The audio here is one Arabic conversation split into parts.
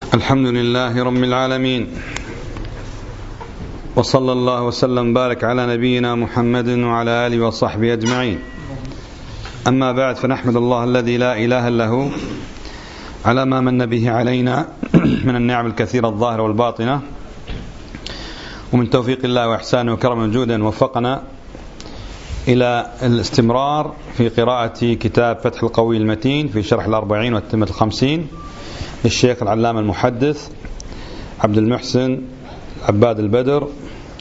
الحمد لله رب العالمين، وصلى الله وسلم بارك على نبينا محمد وعلى آله وصحبه أجمعين. أما بعد، فنحمد الله الذي لا إله إلا هو على ما من به علينا من النعم الكثيرة الظاهرة والباطنة، ومن توفيق الله وإحسانه وكرم وجودا وفقنا إلى الاستمرار في قراءة كتاب فتح القوي المتين في شرح الأربعين والتمة الخمسين للشيخ العلامة المحدث عبد المحسن عباد البدر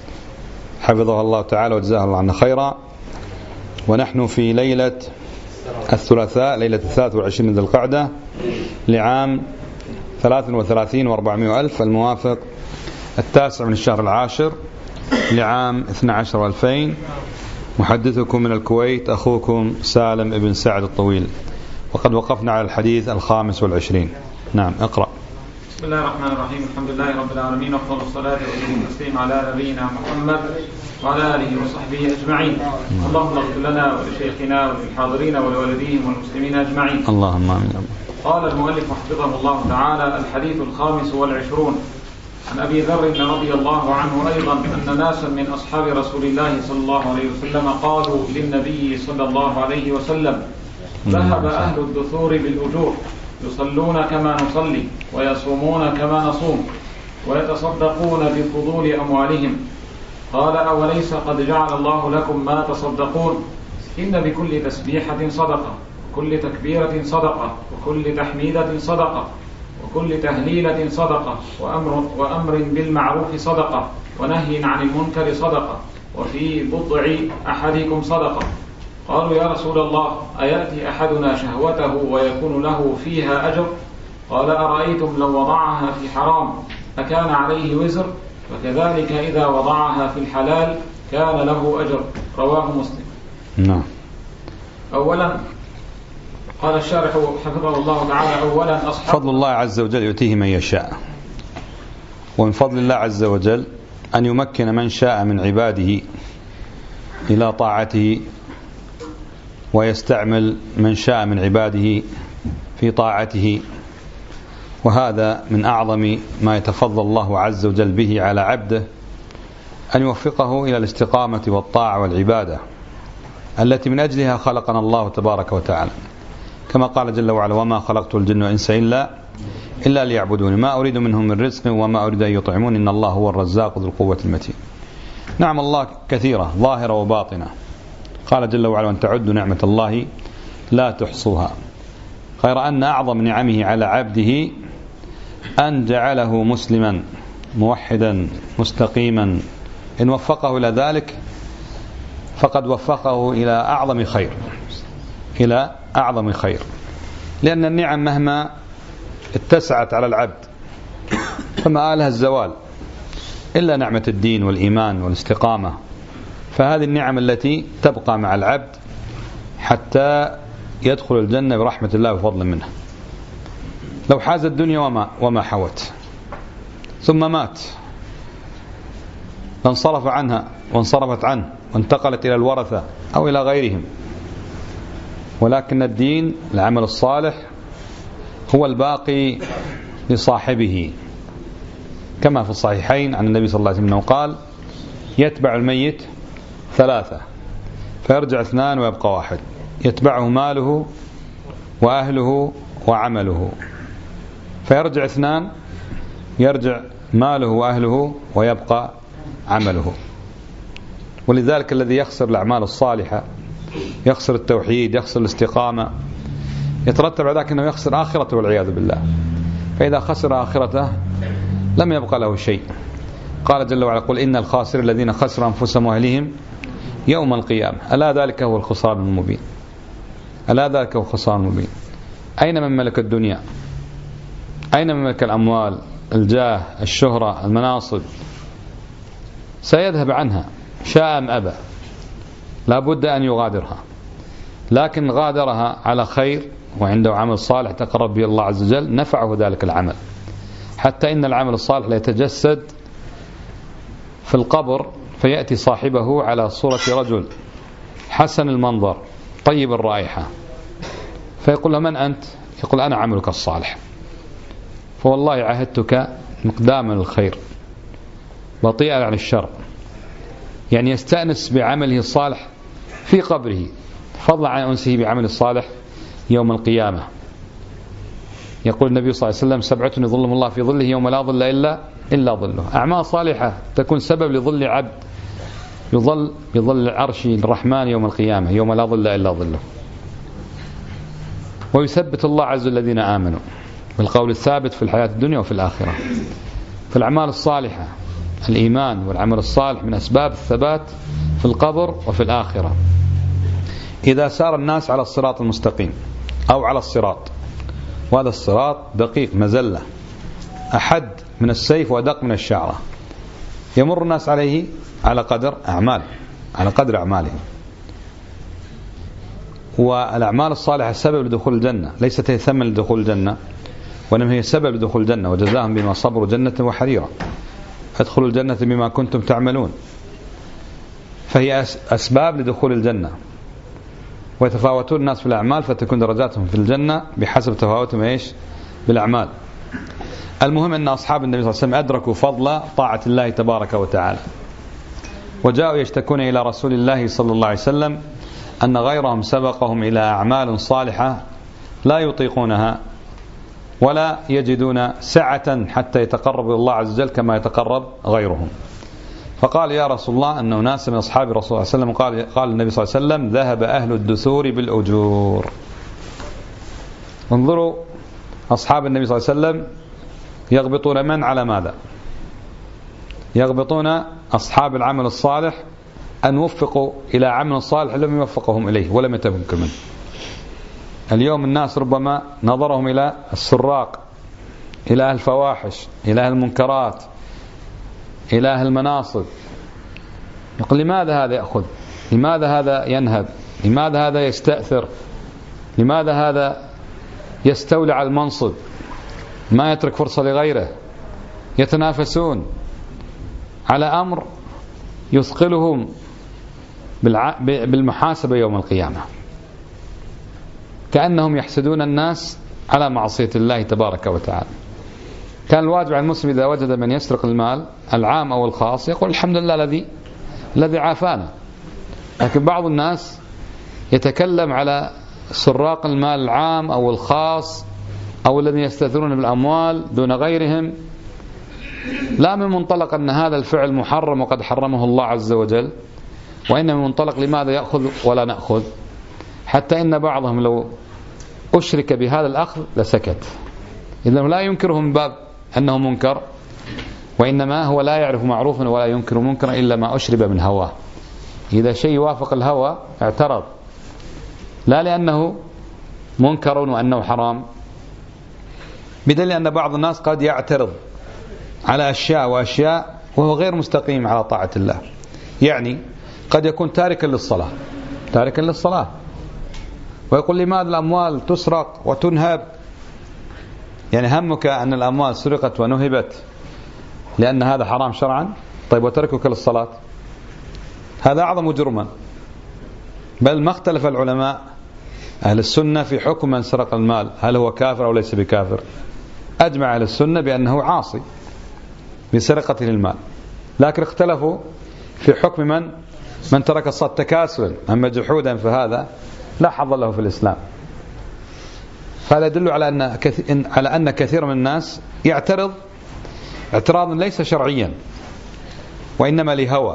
حفظه الله تعالى وجزاه الله عنا خيرا. ونحن في ليلة الثلاثاء، ليلة 23 ذي القعدة لعام 33 و400 ألف، الموافق 9 من الشهر العاشر لعام 12 و2000. محدثكم من الكويت أخوكم سالم ابن سعد الطويل، وقد وقفنا على الحديث 25. نعم، اقرأ. بسم الله الرحمن الرحيم. الحمد لله رب العالمين، وأفضل الصلاة والتسليم على نبينا محمد وعلى آله وصحبه أجمعين. اللهم اغفر لنا ولشيخنا وللحاضرين ولوالديهم والمسلمين أجمعين. اللهم آمين. قال المؤلف حفظه الله تعالى: الحديث 25. عن أبي ذر رضي الله عنه أيضا أن ناسا من أصحاب رسول الله صلى الله عليه وسلم قالوا للنبي صلى الله عليه وسلم: ذهب أهل الدثور بالأجور، يصلون كما نصلي ويصومون كما نصوم ويتصدقون بفضول أموالهم. قال: أوليس قد جعل الله لكم ما تصدقون؟ إن بكل تسبيحة صدقة، وكل تكبيرة صدقة، وكل تحميدة صدقة، وكل تهليلة صدقة، وأمر بالمعروف صدقة، ونهي عن المنكر صدقة، وفي بضع أحدكم صدقة. قالوا: يا رسول الله، أيأتي أحدنا شهوته ويكون له فيها أجر؟ قال: أرأيتم لو وضعها في حرام أكان عليه وزر؟ وكذلك إذا وضعها في الحلال كان له أجر. رواه مسلم. نعم. أولا قال الشارح حفظه الله تعالى: أولا فضل الله عز وجل يؤتيه من يشاء، ومن فضل الله عز وجل أن يمكن من شاء من عباده إلى طاعته، ويستعمل من شاء من عباده في طاعته. وهذا من أعظم ما يتفضل الله عز وجل به على عبده، أن يوفقه إلى الاستقامة والطاعة والعبادة التي من أجلها خلقنا الله تبارك وتعالى، كما قال جل وعلا: وما خلقت الجن والإنس إلا ليعبدون ما أريد منهم من رزق وما أريد أن يطعمون إن الله هو الرزاق ذو القوة المتين. نعم الله كثيرة ظاهرة وباطنة. قال جل وعلا: وأن تعدوا نعمة الله لا تحصوها. غير أن أعظم نعمه على عبده أن جعله مسلما موحدا مستقيما. إن وفقه إلى ذلك فقد وفقه إلى أعظم خير، لأن النعم مهما اتسعت على العبد فما آلها الزوال إلا نعمة الدين والإيمان والاستقامة. فهذه النعم التي تبقى مع العبد حتى يدخل الجنة برحمة الله وفضل منه. لو حاز الدنيا وما حوت ثم مات فانصرف عنها وانصرفت عنه وانتقلت إلى الورثة أو إلى غيرهم، ولكن الدين العمل الصالح هو الباقي لصاحبه، كما في الصحيحين عن النبي صلى الله عليه وسلم قال: يتبع الميت 3 فيرجع 2 ويبقى 1، يتبعه ماله وأهله وعمله. فيرجع 2، يرجع ماله وأهله ويبقى عمله. ولذلك الذي يخسر الأعمال الصالحة، يخسر التوحيد، يخسر الاستقامة، يترتب على ذلك أنه يخسر آخرته والعياذ بالله. فإذا خسر آخرته لم يبقى له شيء. قال جل وعلا: قل إن الخاسر الذين خسروا أنفسهم وأهليهم يوم القيامة ألا ذلك هو الخسران المبين. ألا ذلك هو الخسران المبين. أين من ملك الدنيا؟ أين من ملك الأموال، الجاه، الشهرة، المناصب؟ سيذهب عنها شاء أم أبى، لا بد أن يغادرها. لكن غادرها على خير وعنده عمل صالح تقرب به الله عز وجل نفعه ذلك العمل، حتى إن العمل الصالح لا يتجسد في القبر فيأتي صاحبه على صورة رجل حسن المنظر طيب الرائحة، فيقول له: من أنت؟ يقول: أنا عملك الصالح. فوالله عهدتك مقداما الخير بطيئا عن الشر، يعني يستأنس بعمله الصالح في قبره فضلا عن أنسه بعمل الصالح يوم القيامة. يقول النبي صلى الله عليه وسلم: 7 يظلهم الله في ظله يوم لا ظل إلا ظله. أعمال صالحة تكون سبب لظل عبد يظل بظل عرش الرحمن يوم القيامة يوم لا ظل إلا ظله. ويثبت الله عز وجل الذين آمنوا بالقول الثابت في الحياة الدنيا وفي الآخرة. فالأعمال الصالحة، الإيمان والعمل الصالح من أسباب الثبات في القبر وفي الآخرة. إذا سار الناس على الصراط المستقيم أو على الصراط، وهذا الصراط دقيق مزلة أحد من السيف وأدق من الشعرة، يمر الناس عليه على قدر أعمالهم. والأعمال الصالحة سبب لدخول الجنة، ليست هي ثمن لدخول الجنة، وإنما هي سبب لدخول الجنة. وجزاهم بما صبروا جنة وحريرا، ادخلوا الجنة بما كنتم تعملون. فهي أسباب لدخول الجنة. ويتفاوتون الناس في الأعمال فتكون درجاتهم في الجنة بحسب تفاوتهم بالأعمال. المهم أن أصحاب النبي صلى الله عليه وسلم أدركوا فضل طاعة الله تبارك وتعالى، وجاءوا يشتكون إلى رسول الله صلى الله عليه وسلم أن غيرهم سبقهم إلى أعمال صالحة لا يطيقونها ولا يجدون سعة حتى يتقربوا الله عز وجل كما يتقرب غيرهم. فقال: يا رسول الله، أن ناس من أصحاب رسول الله صلى الله عليه وسلم قال النبي صلى الله عليه وسلم: ذهب أهل الدثور بالأجور. انظروا أصحاب النبي صلى الله عليه وسلم يغبطون من على ماذا؟ يغبطون أصحاب العمل الصالح أن وفقوا إلى عمل صالح لم يوفقهم إليه ولم يتمكنوا منه. اليوم الناس ربما نظرهم إلى السراق، إلى أهل الفواحش، إلى أهل المنكرات، إلى أهل المناصب. يقول: لماذا هذا يأخذ؟ لماذا هذا ينهب؟ لماذا هذا يستأثر؟ لماذا هذا يستولي على المنصب؟ ما يترك فرصة لغيره. يتنافسون على أمر يثقلهم بالمحاسبة يوم القيامة، كأنهم يحسدون الناس على معصية الله تبارك وتعالى. كان الواجب على المسلم إذا وجد من يسرق المال العام أو الخاص يقول: الحمد لله الذي عافانا. لكن بعض الناس يتكلم على سراق المال العام أو الخاص أو الذين يستأثرون بالأموال دون غيرهم، لا من منطلق أن هذا الفعل محرم وقد حرمه الله عز وجل، وإنما من منطلق لماذا يأخذ ولا نأخذ. حتى إن بعضهم لو أشرك بهذا الأخذ لسكت، إذن لا ينكره من باب أنه منكر، وإنما هو لا يعرف معروفا ولا ينكر منكرا إلا ما أشرب من هواه. إذا شيء يوافق الهوى اعترض، لا لأنه منكر وأنه حرام، بدليل أن بعض الناس قد يعترض على أشياء وأشياء وهو غير مستقيم على طاعة الله. يعني قد يكون تاركا للصلاة ويقول: لماذا الأموال تسرق وتنهب؟ يعني همك أن الأموال سرقت ونهبت لأن هذا حرام شرعا؟ طيب وتركك للصلاة هذا أعظم جرما. بل ما اختلف العلماء أهل السنة في حكم من سرق المال، هل هو كافر أو ليس بكافر؟ أجمع أهل السنة بأنه عاصي بسرقته للمال، لكن اختلفوا في حكم من ترك الصلاة تكاسلا، أما جحودا فهذا لا حظ له في الإسلام. فهذا يدل على أن كثير من الناس يعترض اعتراضا ليس شرعيا وإنما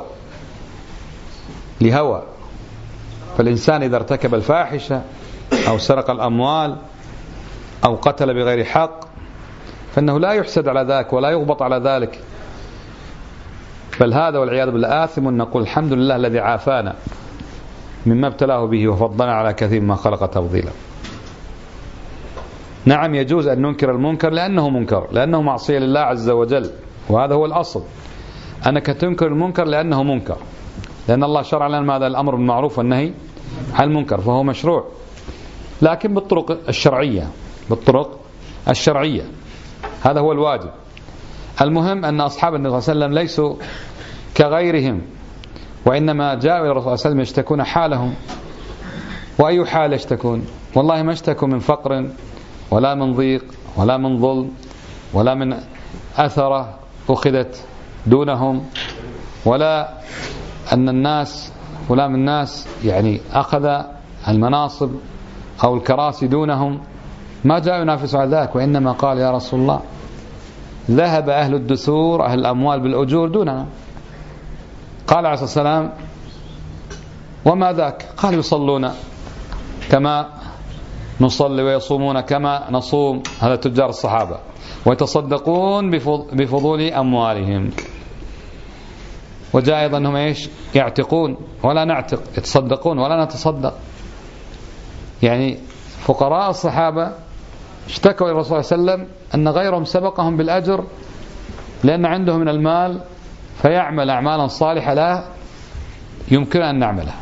لهوى. فالإنسان إذا ارتكب الفاحشة أو سرق الأموال أو قتل بغير حق فإنه لا يحسد على ذلك ولا يغبط على ذلك، بل هذا والعياذ بالله آثم. نقول: الحمد لله الذي عافانا مما ابتلاه به وفضلنا على كثير ما خلق تفضيلا. نعم يجوز أن ننكر المنكر لأنه معصية لله عز وجل، وهذا هو الأصل، أنك تنكر المنكر لأنه منكر، لأن الله شرع لنا ماذا؟ الأمر بالمعروف والنهي عن المنكر، فهو مشروع لكن بالطرق الشرعية. هذا هو الواجب. المهم أن أصحاب النبي صلى الله عليه وسلم ليسوا كغيرهم، وإنما جاءوا إلى الرسول صلى الله عليه وسلم يشتكون حالهم. وأي حال يشتكون؟ والله ما اشتكوا من فقر ولا من ضيق ولا من ظلم ولا من أثرة أخذت دونهم، ولا أن الناس فلان من الناس يعني أخذ المناصب أو الكراسي دونهم، ما جاء ينافس على ذلك، وإنما قال يا رسول الله ذهب أهل الدثور أهل الأموال بالأجور دوننا. قال عليه الصلاة والسلام وما ذاك؟ قال يصلون كما نصلي ويصومون كما نصوم، هذا تجار الصحابة، ويتصدقون بفضول أموالهم. وجاء أيضا أنهم إيش؟ يعتقون ولا نعتق، يتصدقون ولا نتصدق. يعني فقراء الصحابة اشتكوا إلى الرسول صلى الله عليه وسلم أن غيرهم سبقهم بالأجر لأن عنده من المال فيعمل أعمالا صالحة لا يمكن أن نعملها.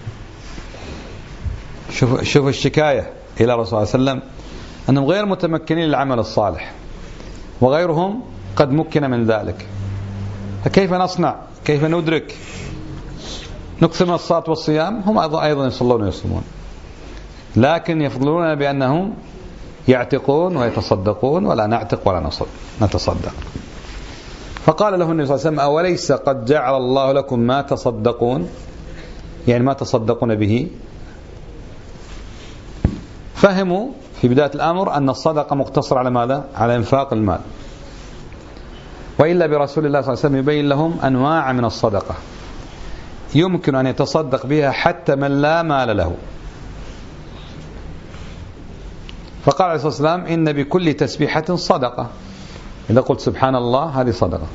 شوف الشكاية إلى الرسول صلى الله عليه وسلم أنهم غير متمكنين للعمل الصالح وغيرهم قد مكن من ذلك، فكيف نصنع؟ كيف ندرك؟ نكثر من الصلاة والصيام، هم أيضا يصلون ويصومون، لكن يفضلون بأنهم يعتقون ويتصدقون ولا نعتق ولا نتصدق. فقال له النبي صلى الله عليه وسلم أوليس قد جعل الله لكم ما تصدقون؟ يعني ما تصدقون به. فهموا في بداية الأمر أن الصدقة مقتصرة على ماذا؟ على إنفاق المال، وإلا برسول الله صلى الله عليه وسلم يبين لهم أنواع من الصدقة يمكن أن يتصدق بها حتى من لا مال له. فقال عليه الصلاة والسلام إن بكل تسبيحة صدقة، إذا قلت سبحان الله هذه صدقة،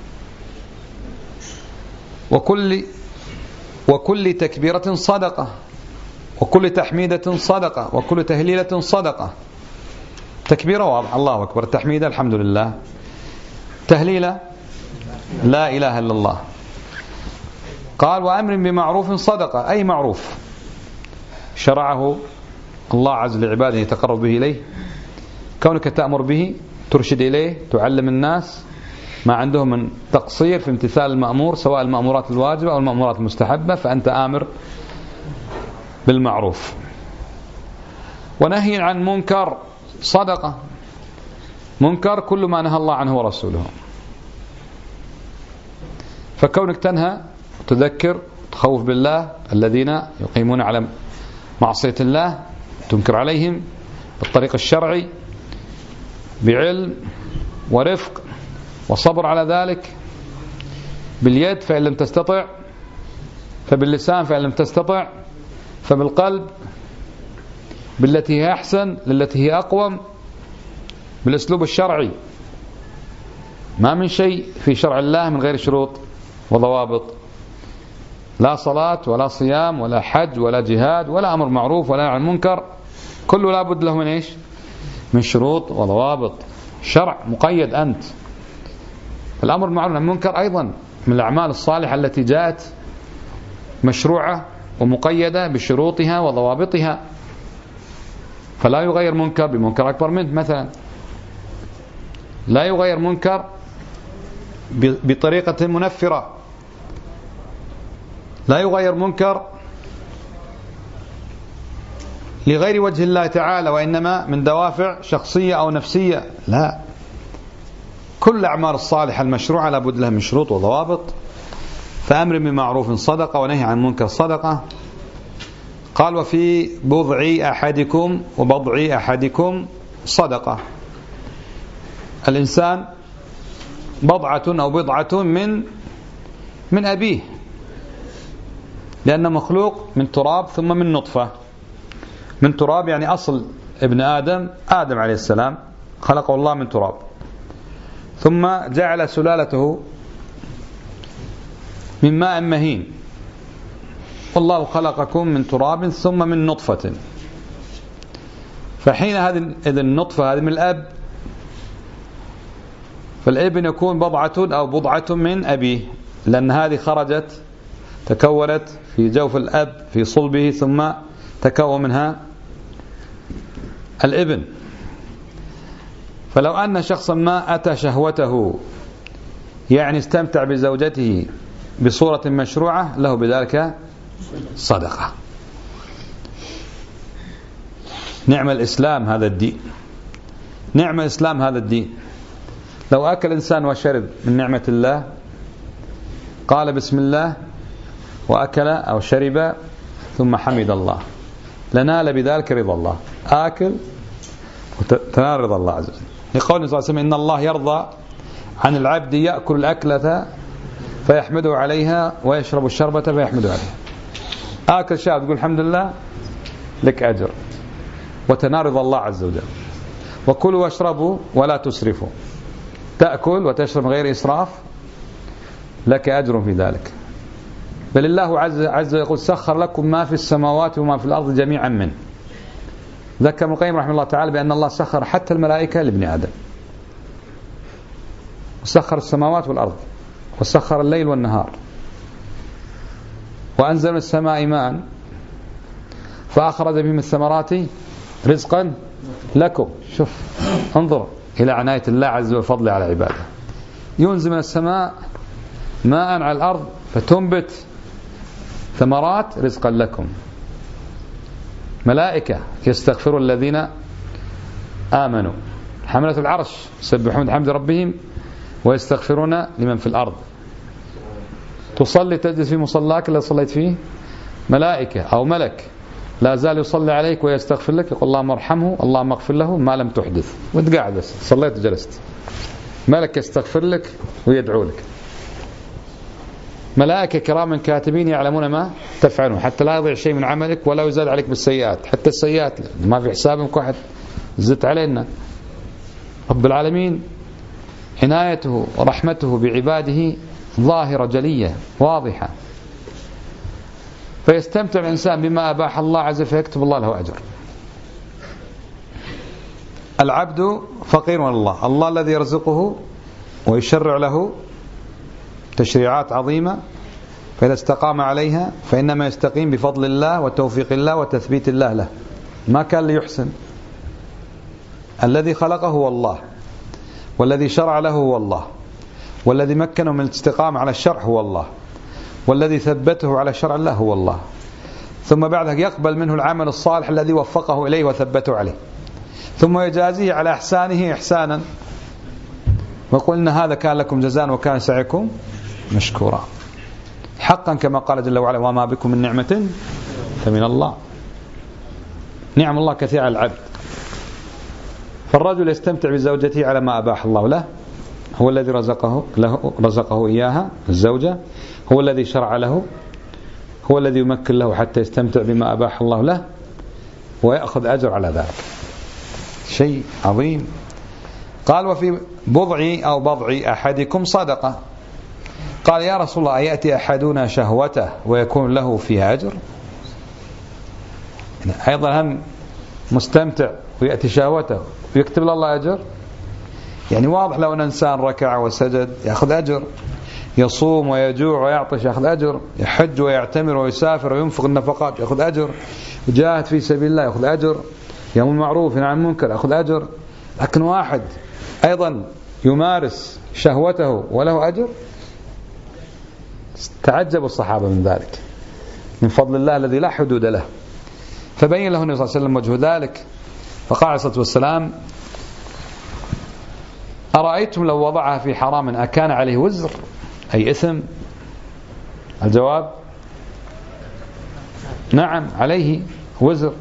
وكل تكبيرة صدقة، وكل تحميدة صدقة، وكل تهليلة صدقة. تكبيرة واضح الله أكبر، تحميدة الحمد لله، تهليلة لا إله إلا الله. قال وأمر بمعروف صدقة، أي معروف شرعه الله عز وجل لعباده يتقرب به إليه، كونك تأمر به ترشد إليه تعلم الناس ما عندهم من تقصير في امتثال المأمور سواء المأمورات الواجبة أو المأمورات المستحبة، فأنت آمر بالمعروف. ونهي عن منكر صدقة، منكر كل ما نهى الله عنه ورسوله، فكونك تنهى تذكر تخوف بالله الذين يقيمون على معصية الله، تنكر عليهم بالطريق الشرعي بعلم ورفق وصبر على ذلك، باليد فإن لم تستطع، فباللسان فإن لم تستطع، فبالقلب بالتي هي أحسن للتي هي أقوم، بالأسلوب الشرعي. ما من شيء في شرع الله من غير شروط وضوابط، لا صلاة ولا صيام ولا حج ولا جهاد ولا أمر معروف ولا عن منكر، كله لابد له من إيش؟ من شروط وضوابط. شرع مقيد أنت. الأمر المعروف عن المنكر أيضا من الأعمال الصالحة التي جاءت مشروعة ومقيدة بشروطها وضوابطها، فلا يغير منكر بمنكر أكبر منه. مثلا لا يغير منكر بطريقة منفرة، لا يغير منكر لغير وجه الله تعالى وإنما من دوافع شخصية أو نفسية، لا، كل الأعمال الصالحة المشروعة لابد لها من شروط وضوابط. فأمر بمعروف صدقة ونهي عن منكر صدقة. قال وفي بضع أحدكم وبضع أحدكم صدقة. الإنسان بضعة أو بضعة من أبيه، لأنه مخلوق من تراب ثم من نطفة. من تراب يعني أصل ابن آدم عليه السلام خلقه الله من تراب، ثم جعل سلالته من ماء مهين، والله خلقكم من تراب ثم من نطفة. فحين هذه النطفة هذه من الأب، فالابن يكون بضعة أو بضعة من أبيه، لأن هذه خرجت تكونت في جوف الأب في صلبه ثم تكون منها الابن. فلو أن شخصا ما أتى شهوته يعني استمتع بزوجته بصورة مشروعة له بذلك صدقة. نعم الإسلام هذا الدين، نعم الإسلام هذا الدين. لو أكل إنسان وشرب من نعمة الله، قال بسم الله وأكل أو شرب ثم حمد الله، لنال بذلك رضا الله. آكل وتنال رضا الله عز وجل، لقول صلى الله عليه وسلم إن الله يرضى عن العبد يأكل الأكلة فيحمده عليها ويشرب الشربة فيحمده عليها. آكل شيء تقول الحمد لله لك أجر وتنال رضا الله عز وجل. وكلوا واشربوا ولا تسرفوا، تأكل وتشرب غير إسراف لك أجر في ذلك. بل الله عز وجل يقول سخر لكم ما في السماوات وما في الأرض جميعا منه. ذكر ابن القيم رحمه الله تعالى بأن الله سخر حتى الملائكة لابن آدم، وسخر السماوات والأرض، وسخر الليل والنهار، وأنزل من السماء ماء فأخرج به من الثمرات رزقا لكم. شوف انظر إلى عناية الله عز وجل وفضله على عباده. ينزل من السماء ماء على الأرض فتنبت ثمرات رزقا لكم. ملائكة يستغفروا الذين آمنوا، حملة العرش يسبحون بحمد ربهم ويستغفرون لمن في الأرض. تصلي تجلس في مصلاك اللي صليت فيه، ملائكة أو ملك لا زال يصلي عليك ويستغفر لك، يقول اللهم ارحمه اللهم اغفر له ما لم تحدث، وانت قاعد بس صليت وجلست، ملك يستغفر لك ويدعو لك. ملائكة كرام كاتبين يعلمون ما تفعلون، حتى لا يضيع شيء من عملك ولا يزاد عليك بالسيئات، حتى السيئات ما في حسابك واحد زدت علينا. رب العالمين عنايته ورحمته بعباده ظاهرة جلية واضحة، فيستمتع الإنسان بما أباح الله عز وجل فيكتب الله له أجر. العبد فقير من الله، الله الذي يرزقه ويشرع له تشريعات عظيمة، فإذا استقام عليها فإنما يستقيم بفضل الله وتوفيق الله وتثبيت الله له، ما كان ليحسن. الذي خلقه هو الله، والذي شرع له هو الله، والذي مكنه من الاستقامة على الشرع هو الله، والذي ثبته على شرع الله هو الله. ثم بعدها يقبل منه العمل الصالح الذي وفقه إليه وثبته عليه، ثم يجازيه على إحسانه إحسانا، وقلنا هذا كان لكم جزاء وكان سعيكم مشكورا حقا، كما قال جل وعلا وما بكم من نعمة فمن الله. نعم الله كثيرة على العبد. فالرجل يستمتع بزوجته على ما أباح الله له، هو الذي رزقه إياها الزوجة، هو الذي شرع له، هو الذي يمكن له حتى يستمتع بما أباح الله له ويأخذ أجر على ذلك. شيء عظيم. قال وفي بضع أحدكم صدقة. قال يا رسول الله أيأتي أحدنا شهوته ويكون له فيها أجر؟ أيضا هم مستمتع ويأتي شهوته ويكتب الله أجر؟ يعني واضح لو أن إنسان ركع وسجد يأخذ أجر، يصوم ويجوع ويعطش يأخذ أجر، يحج ويعتمر ويسافر وينفق النفقات يأخذ أجر، يجاهد في سبيل الله يأخذ أجر، يأمر بالمعروف ينهى عن المنكر يأخذ أجر. لكن واحد أيضا يمارس شهوته وله أجر، تعجب الصحابة من ذلك، من فضل الله الذي لا حدود له. فبين له النبي صلى الله عليه وسلم وجه ذلك، فقال عليه الصلاة والسلام أرأيتم لو وضعها في حرام أكان عليه وزر أي إثم؟ الجواب نعم عليه وزر.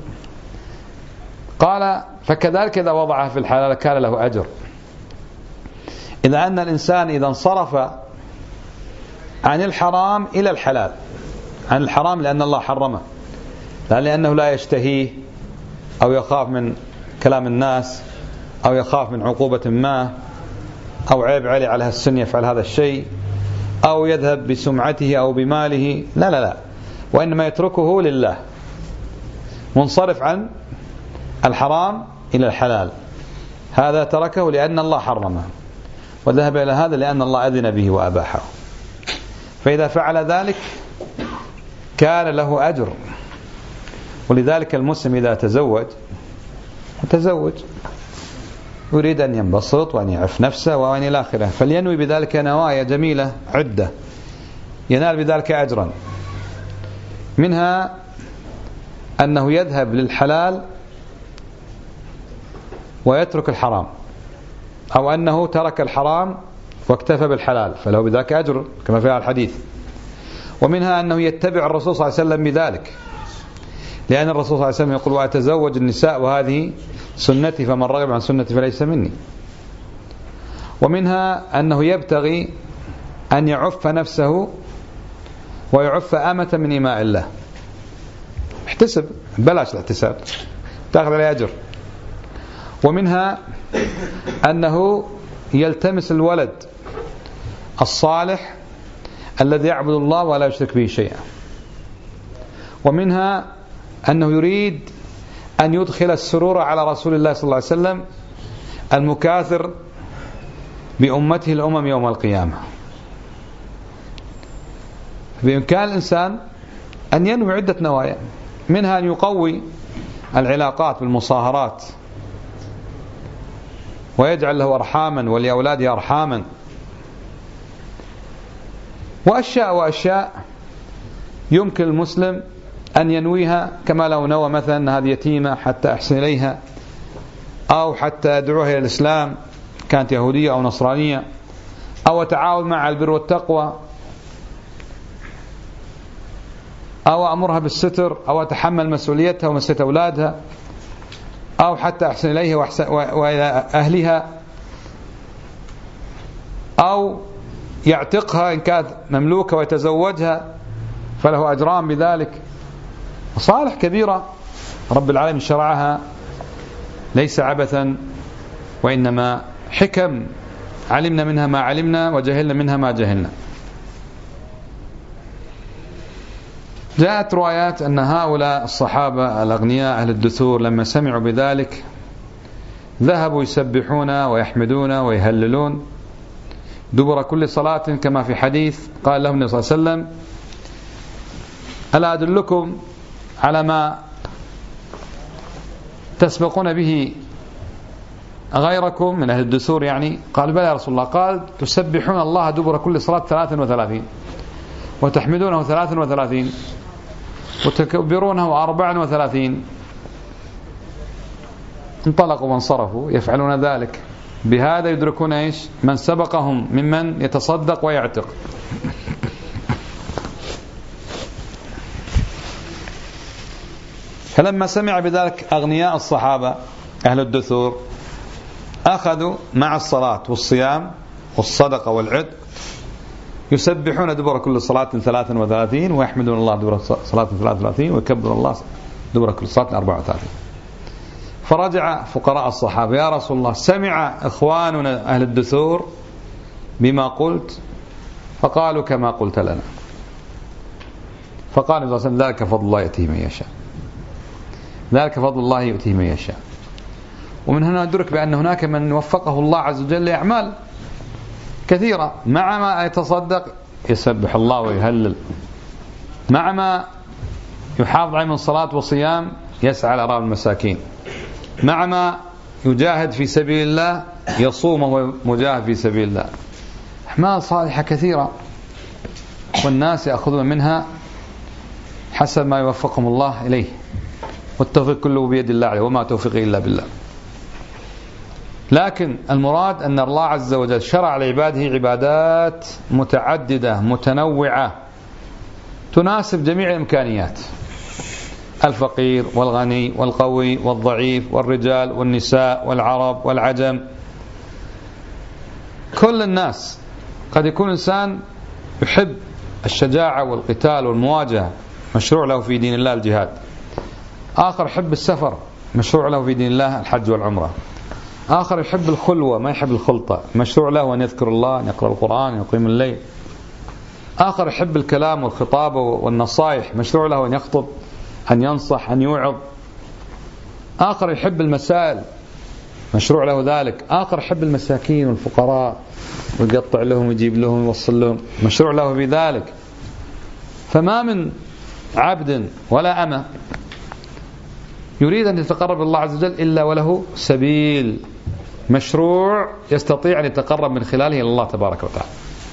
قال فكذلك إذا وضعها في الحلال كان له أجر. إذا أن الإنسان إذا انصرف عن الحرام إلى الحلال، عن الحرام لأن الله حرمه، لا لأنه لا يشتهيه أو يخاف من كلام الناس أو يخاف من عقوبة ما أو عيب عليه على السن يفعل هذا الشيء أو يذهب بسمعته أو بماله، لا لا لا، وإنما يتركه لله، منصرف عن الحرام إلى الحلال، هذا تركه لأن الله حرمه، وذهب إلى هذا لأن الله أذن به وأباحه. فإذا فعل ذلك كان له أجر. ولذلك المسلم إذا تزوج يريد أن ينبسط وأن يعرف نفسه وأن إلى آخره، فلينوي بذلك نوايا جميلة عدة ينال بذلك أجرا، منها أنه يذهب للحلال ويترك الحرام، أو أنه ترك الحرام واكتفى بالحلال فله بذلك أجر كما في الحديث. ومنها أنه يتبع الرسول صلى الله عليه وسلم بذلك، لأن الرسول صلى الله عليه وسلم يقول وأتزوج النساء وهذه سنتي فمن رغب عن سنتي فليس مني. ومنها أنه يبتغي أن يعف نفسه ويعف أمة من إماء الله. احتسب، بلاش الاحتساب، تأخذ عليه أجر. ومنها أنه يلتمس الولد الصالح الذي يعبد الله ولا يشرك به شيئا. ومنها أنه يريد أن يدخل السرور على رسول الله صلى الله عليه وسلم المكاثر بأمته الأمم يوم القيامة. بإمكان الإنسان أن ينوي عدة نوايا، منها أن يقوي العلاقات بالمصاهرات ويجعل له أرحاما ولأولاده أرحاما، وأشياء يمكن المسلم أن ينويها، كما لو نوى مثلا أن هذه يتيمة حتى أحسن إليها، أو حتى أدعوها إلى الإسلام كانت يهودية أو نصرانية، أو أتعاون مع البر والتقوى، أو أمرها بالستر، أو أتحمل مسؤوليتها ومسؤولية أولادها، أو حتى أحسن إليها وإلى أهلها، أو يعتقها إن كانت مملوكة ويتزوجها فله أجران بذلك. مصالح كبيرة رب العالمين شرعها ليس عبثا، وإنما حكم علمنا منها ما علمنا وجهلنا منها ما جهلنا. جاءت روايات أن هؤلاء الصحابة الأغنياء أهل الدثور لما سمعوا بذلك ذهبوا يسبحون ويحمدون ويهللون دبر كل صلاة، كما في حديث قال لهم النبي صلى الله عليه وسلم ألا أدلكم على ما تسبقون به غيركم من أهل الدثور؟ يعني قال بلى يا رسول الله. قال تسبحون الله دبر كل صلاة 33 وتحمدونه 33 وتكبرونه 34. انطلقوا وانصرفوا يفعلون ذلك. بهذا يدركون إيش؟ من سبقهم ممن يتصدق ويعتق. فلما سمع بذلك أغنياء الصحابة أهل الدثور أخذوا مع الصلاة والصيام والصدقة والعتق يسبحون دبر كل صلاة 33 ويحمدون الله دبر صلاة 33 ويكبر الله دبر كل صلاة 34. فرجع فقراء الصحابة يا رسول الله سمع إخواننا أهل الدثور بما قلت فقالوا كما قلت لنا. فقال النبي صلى الله عليه وسلم ذلك فضل الله يأتيه من يشاء، ذلك فضل الله يؤتيه من يشاء. ومن هنا ندرك بأن هناك من وفقه الله عز وجل لأعمال كثيرة، مع ما يتصدق يسبح الله ويهلل، مع ما يحافظ عليه من صلاة وصيام يسعى على أرام المساكين، مع ما يجاهد في سبيل الله يصوم وهو مجاهد في سبيل الله. أعمال صالحة كثيرة والناس يأخذون منها حسب ما يوفقهم الله إليه، والتوفيق كله بيد الله عليه وما توفيقه إلا بالله. لكن المراد أن الله عز وجل شرع لعباده عبادات متعددة متنوعة تناسب جميع الإمكانيات، الفقير والغني والقوي والضعيف والرجال والنساء والعرب والعجم، كل الناس. قد يكون إنسان يحب الشجاعة والقتال والمواجهة مشروع له في دين الله الجهاد، آخر يحب السفر مشروع له في دين الله الحج والعمرة، آخر يحب الخلوة ما يحب الخلطة مشروع له أن يذكر الله أن يقرأ القرآن أن يقيم الليل، آخر يحب الكلام والخطاب والنصائح مشروع له أن يخطب أن ينصح أن يوعظ، آخر يحب المسائل مشروع له ذلك، آخر يحب المساكين والفقراء ويقطع لهم ويجيب لهم ويوصل لهم مشروع له بذلك. فما من عبد ولا أمة يريد أن يتقرب الله عز وجل إلا وله سبيل مشروع يستطيع أن يتقرب من خلاله إلى الله تبارك وتعالى.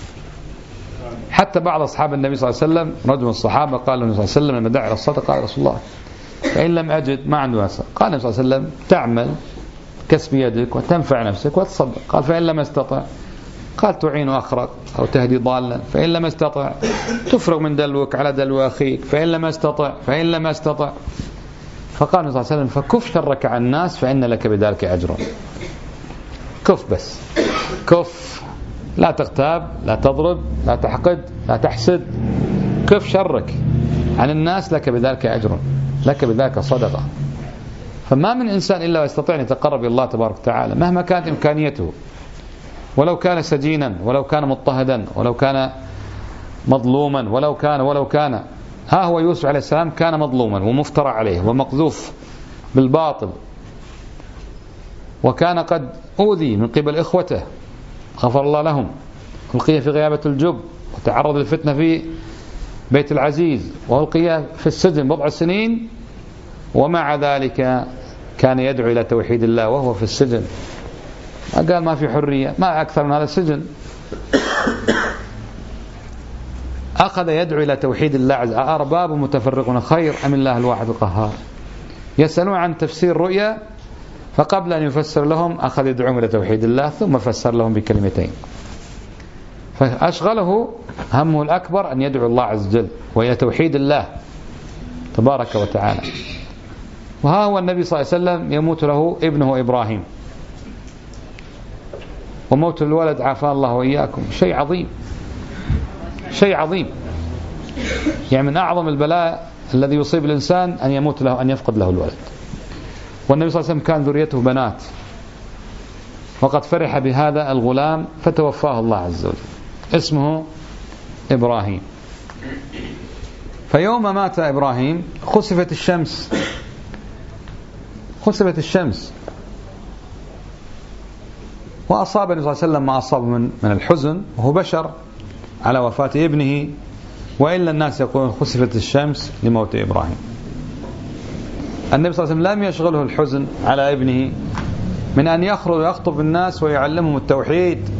حتى بعض أصحاب النبي صلى الله عليه وسلم رجل من الصحابة قال النبي صلى الله عليه وسلم لما دعا إلى الصدقة قال رسول الله فإن لم أجد ما عنده أسر. قال النبي صلى الله عليه وسلم تعمل كسب يدك وتنفع نفسك وتصدق. قال فإن لم استطع قال تعين أخرك أو تهدي ضالا، فإن لم استطع تفرغ من دلوك على دلو أخيك، فإن لم استطع. فقال النبي صلى الله عليه وسلم فكف شرك عن الناس فإن لك بذلك أجر. كف بس، كف، لا تغتاب، لا تضرب، لا تحقد، لا تحسد، كف شرك عن الناس، لك بذلك أجر، لك بذلك صدقة. فما من إنسان إلا ويستطيع أن يتقرب إلى الله تبارك وتعالى مهما كانت إمكانيته، ولو كان سجينا، ولو كان مضطهدا، ولو كان مظلوما، ولو كان ها هو يوسف عليه السلام كان مظلوما ومفترى عليه ومقذوف بالباطل، وكان قد أوذي من قبل إخوته غفر الله لهم، ألقي في غيابة الجب وتعرض للفتنة في بيت العزيز وألقي في السجن 4 سنين، ومع ذلك كان يدعو إلى توحيد الله وهو في السجن. قال ما في حرية، ما أكثر من هذا السجن. أخذ يدعو إلى توحيد الله عز وجل. أرباب متفرقون خير أم الله الواحد القهار؟ يسألون عن تفسير رؤيا، فقبل أن يفسر لهم أخذ يدعوهم إلى توحيد الله ثم فسر لهم بكلمتين. فأشغله همه الأكبر أن يدعو الله عز وجل وإلى توحيد الله تبارك وتعالى. وها هو النبي صلى الله عليه وسلم يموت له ابنه إبراهيم، وموت الولد عافاه الله وإياكم شيء عظيم، شيء عظيم. يعني من أعظم البلاء الذي يصيب الإنسان أن يموت له، أن يفقد له الولد. والنبي صلى الله عليه وسلم كان ذريته بنات، وقد فرح بهذا الغلام فتوفاه الله عز وجل، اسمه إبراهيم. فيوم مات إبراهيم خسفت الشمس، خسفت الشمس، وأصاب النبي صلى الله عليه وسلم ما أصاب من الحزن، وهو بشر على وفاة ابنه، وإلا الناس يقولون خسفت الشمس لموت إبراهيم. النبي صلى الله عليه وسلم لم يشغله الحزن على ابنه من أن يخرج ويخطب الناس ويعلمهم التوحيد،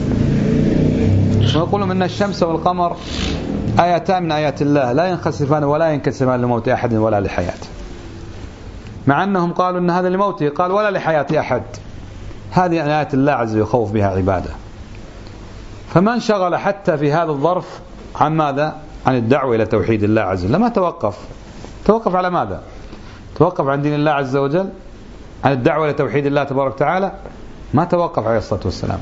ويقولون إن الشمس والقمر آيتان من آيات الله لا ينخسفان ولا ينكسفان لموت أحد ولا لحياته، مع أنهم قالوا إن هذا لموته، قال ولا لحياة أحد. هذه آيات الله عز وجل يخوف بها عباده. فما انشغل حتى في هذا الظرف عن ماذا؟ عن الدعوة إلى توحيد الله عز وجل. لما توقف على ماذا؟ توقف عن دين الله عز وجل، عن الدعوة إلى توحيد الله تبارك وتعالى، ما توقف عليه الصلاة والسلام.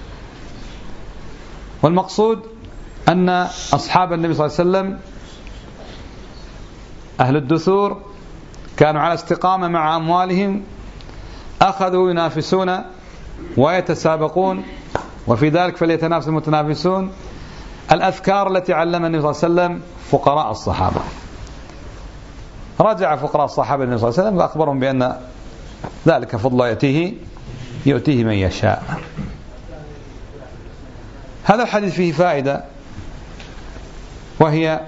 والمقصود أن أصحاب النبي صلى الله عليه وسلم أهل الدثور كانوا على استقامة مع أموالهم، أخذوا ينافسون ويتسابقون، وفي ذلك فليتنافس المتنافسون. الأذكار التي علمها النبي صلى الله عليه وسلم فقراء الصحابة، رجع فقراء الصحابة النبي صلى الله عليه وسلم وأخبرهم بأن ذلك فضل يؤتيه من يشاء. هذا الحديث فيه فائدة، وهي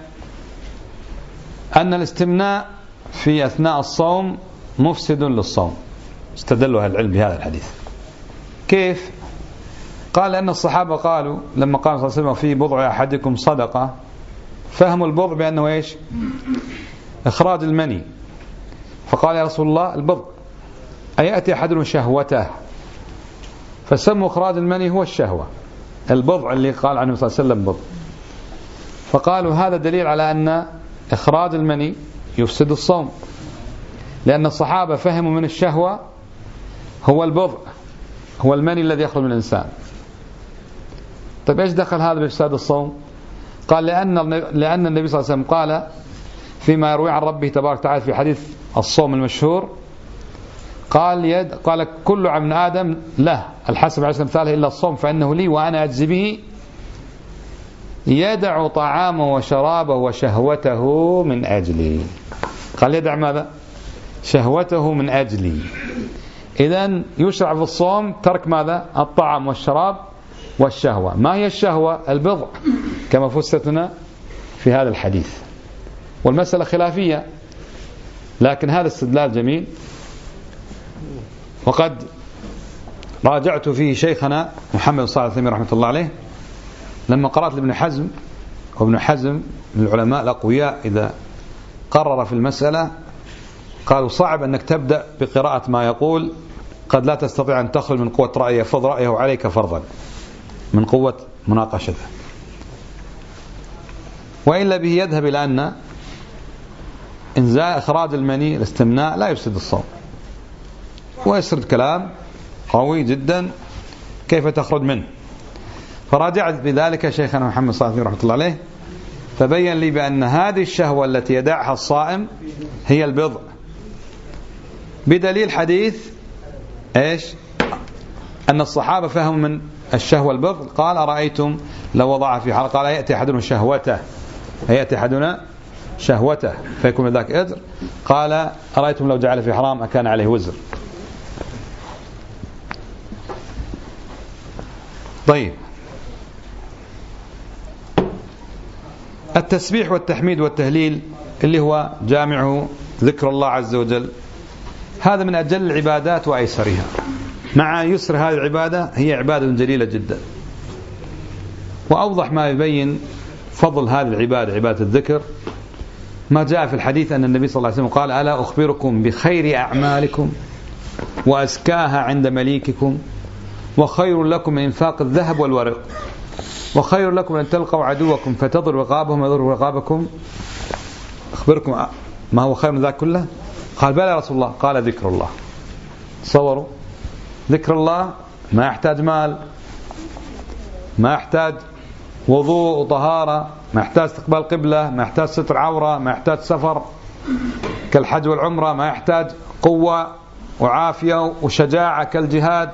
أن الاستمناء في أثناء الصوم مفسد للصوم. استدلوا أهل العلم بهذا الحديث. كيف؟ قال أن الصحابة قالوا لما قال صلى الله عليه وسلم في بضع أحدكم صدقة، فهموا البضع بأنه إيش؟ إخراج المني. فقال يا رسول الله البضع أيأتي أحدنا شهوته، فسموا إخراج المني هو الشهوة، البضع اللي قال عنه صلى الله عليه وسلم بضع. فقالوا هذا دليل على أن إخراج المني يفسد الصوم، لأن الصحابة فهموا من الشهوة هو البضع، هو المني الذي يخرج من الإنسان. طيب إيش دخل هذا بإفساد الصوم؟ قال لأن النبي صلى الله عليه وسلم قال فيما يروي عن ربه تبارك وتعالى في حديث الصوم المشهور، قال كل عمل آدم له الحسب على مثاله إلا الصوم فإنه لي وأنا أجزي به، يدع طعامه وشرابه وشهوته من أجلي. قال يدع ماذا؟ شهوته من أجلي. إذن يشرع في الصوم ترك ماذا؟ الطعام والشراب والشهوة. ما هي الشهوة؟ البضع كما فسرتنا في هذا الحديث. والمسألة خلافية، لكن هذا استدلال جميل، وقد راجعت فيه شيخنا محمد صالح العثيمين رحمة الله عليه لما قرأت لابن حزم، وابن حزم من العلماء الأقوياء إذا قرر في المسألة قالوا صعب أنك تبدأ بقراءة ما يقول قد لا تستطيع أن تخرج من قوة رأيه، يفرض رأيه عليك فرضا من قوة مناقشته، وإلا به يذهب إلى أن إنزال إخراج المني الاستمناء لا يفسد الصوم، ويسرد كلام قوي جدا كيف تخرج منه. فراجعت بذلك شيخنا محمد صالح رحمة الله عليه، فبين لي بأن هذه الشهوة التي يدعها الصائم هي البضع، بدليل حديث إيش؟ أن الصحابة فهموا من الشهوة البضع. قال أرأيتم لو وضع في حلقة، قال يأتي أحدنا شهوته، يأتي أحدنا شهوته فيكون ذاك أجر. قال أرأيتم لو جعل في حرام أكان عليه وزر. طيب، التسبيح والتحميد والتهليل اللي هو جامعه ذكر الله عز وجل، هذا من أجل العبادات وأيسرها. مع يسر هذه العبادة، هي عبادة جليلة جدا، وأوضح ما يبين فضل هذه العبادة، عبادة الذكر، ما جاء في الحديث أن النبي صلى الله عليه وسلم قال ألا أخبركم بخير أعمالكم وأزكاها عند مليككم وخير لكم من إنفاق الذهب والورق وخير لكم أن تلقوا عدوكم فتضروا رقابهم ويضروا رقابكم. أخبركم ما هو خير من ذلك كله؟ قال بلى يا رسول الله. قال ذكر الله. تصوروا، ذكر الله ما يحتاج مال، ما يحتاج وضوء وطهارة، ما يحتاج استقبال قبلة، ما يحتاج ستر عورة، ما يحتاج سفر كالحج والعمرة، ما يحتاج قوة وعافية وشجاعة كالجهاد،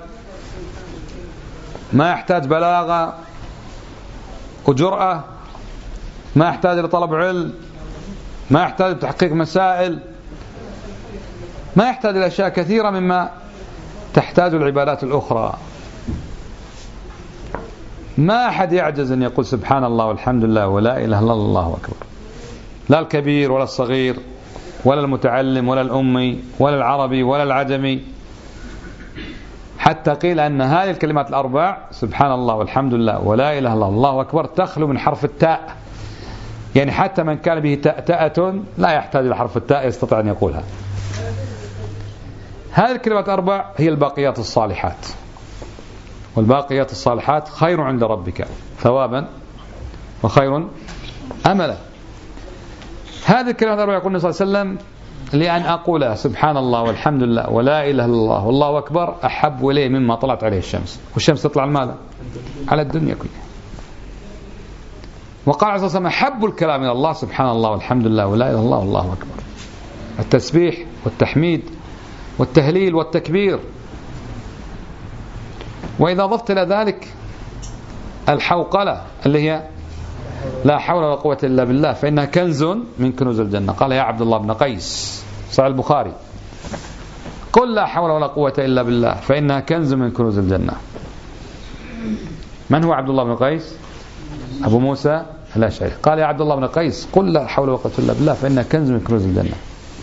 ما يحتاج بلاغة وجرأة، ما يحتاج لطلب علم، ما يحتاج لتحقيق مسائل، ما يحتاج إلى أشياء كثيرة مما تحتاج العبادات الأخرى. ما أحد يعجز أن يقول سبحان الله والحمد لله ولا إله إلا الله أكبر، لا الكبير ولا الصغير ولا المتعلم ولا الأمي ولا العربي ولا العجمي. حتى قيل أن هذه الكلمات الأربع سبحان الله والحمد لله ولا إله إلا الله أكبر تخلو من حرف التاء، يعني حتى من كان به تأتأة لا يحتاج إلى حرف التاء يستطيع أن يقولها. هذه الكلمات الأربع هي الباقيات الصالحات، والباقيات الصالحات خير عند ربك ثوابا وخير أملا. هذه الكلمات الأربع يقول النبي صلى الله عليه وسلم لأن أقول سبحان الله والحمد لله ولا إله إلا الله والله أكبر أحب إليه مما طلعت عليه الشمس. والشمس تطلع الماذا؟ على الدنيا كلها. وقال عليه الصلاة والسلام أحب الكلام إلى الله سبحان الله والحمد لله ولا إله إلا الله والله أكبر. التسبيح والتحميد والتهليل والتكبير. وإذا ضفت إلى ذلك الحوقلة اللي هي لا حول ولا قوة إلا بالله فإنها كنز من كنوز الجنة. قال يا عبد الله بن قيس صحيح البخاري قل لا حول ولا قوة إلا بالله فإنها كنز من كنوز الجنة. من هو عبد الله بن قيس؟ أبو موسى الأشعري. قال يا عبد الله بن قيس قل لا حول ولا قوة إلا بالله فإنها كنز من كنوز الجنة.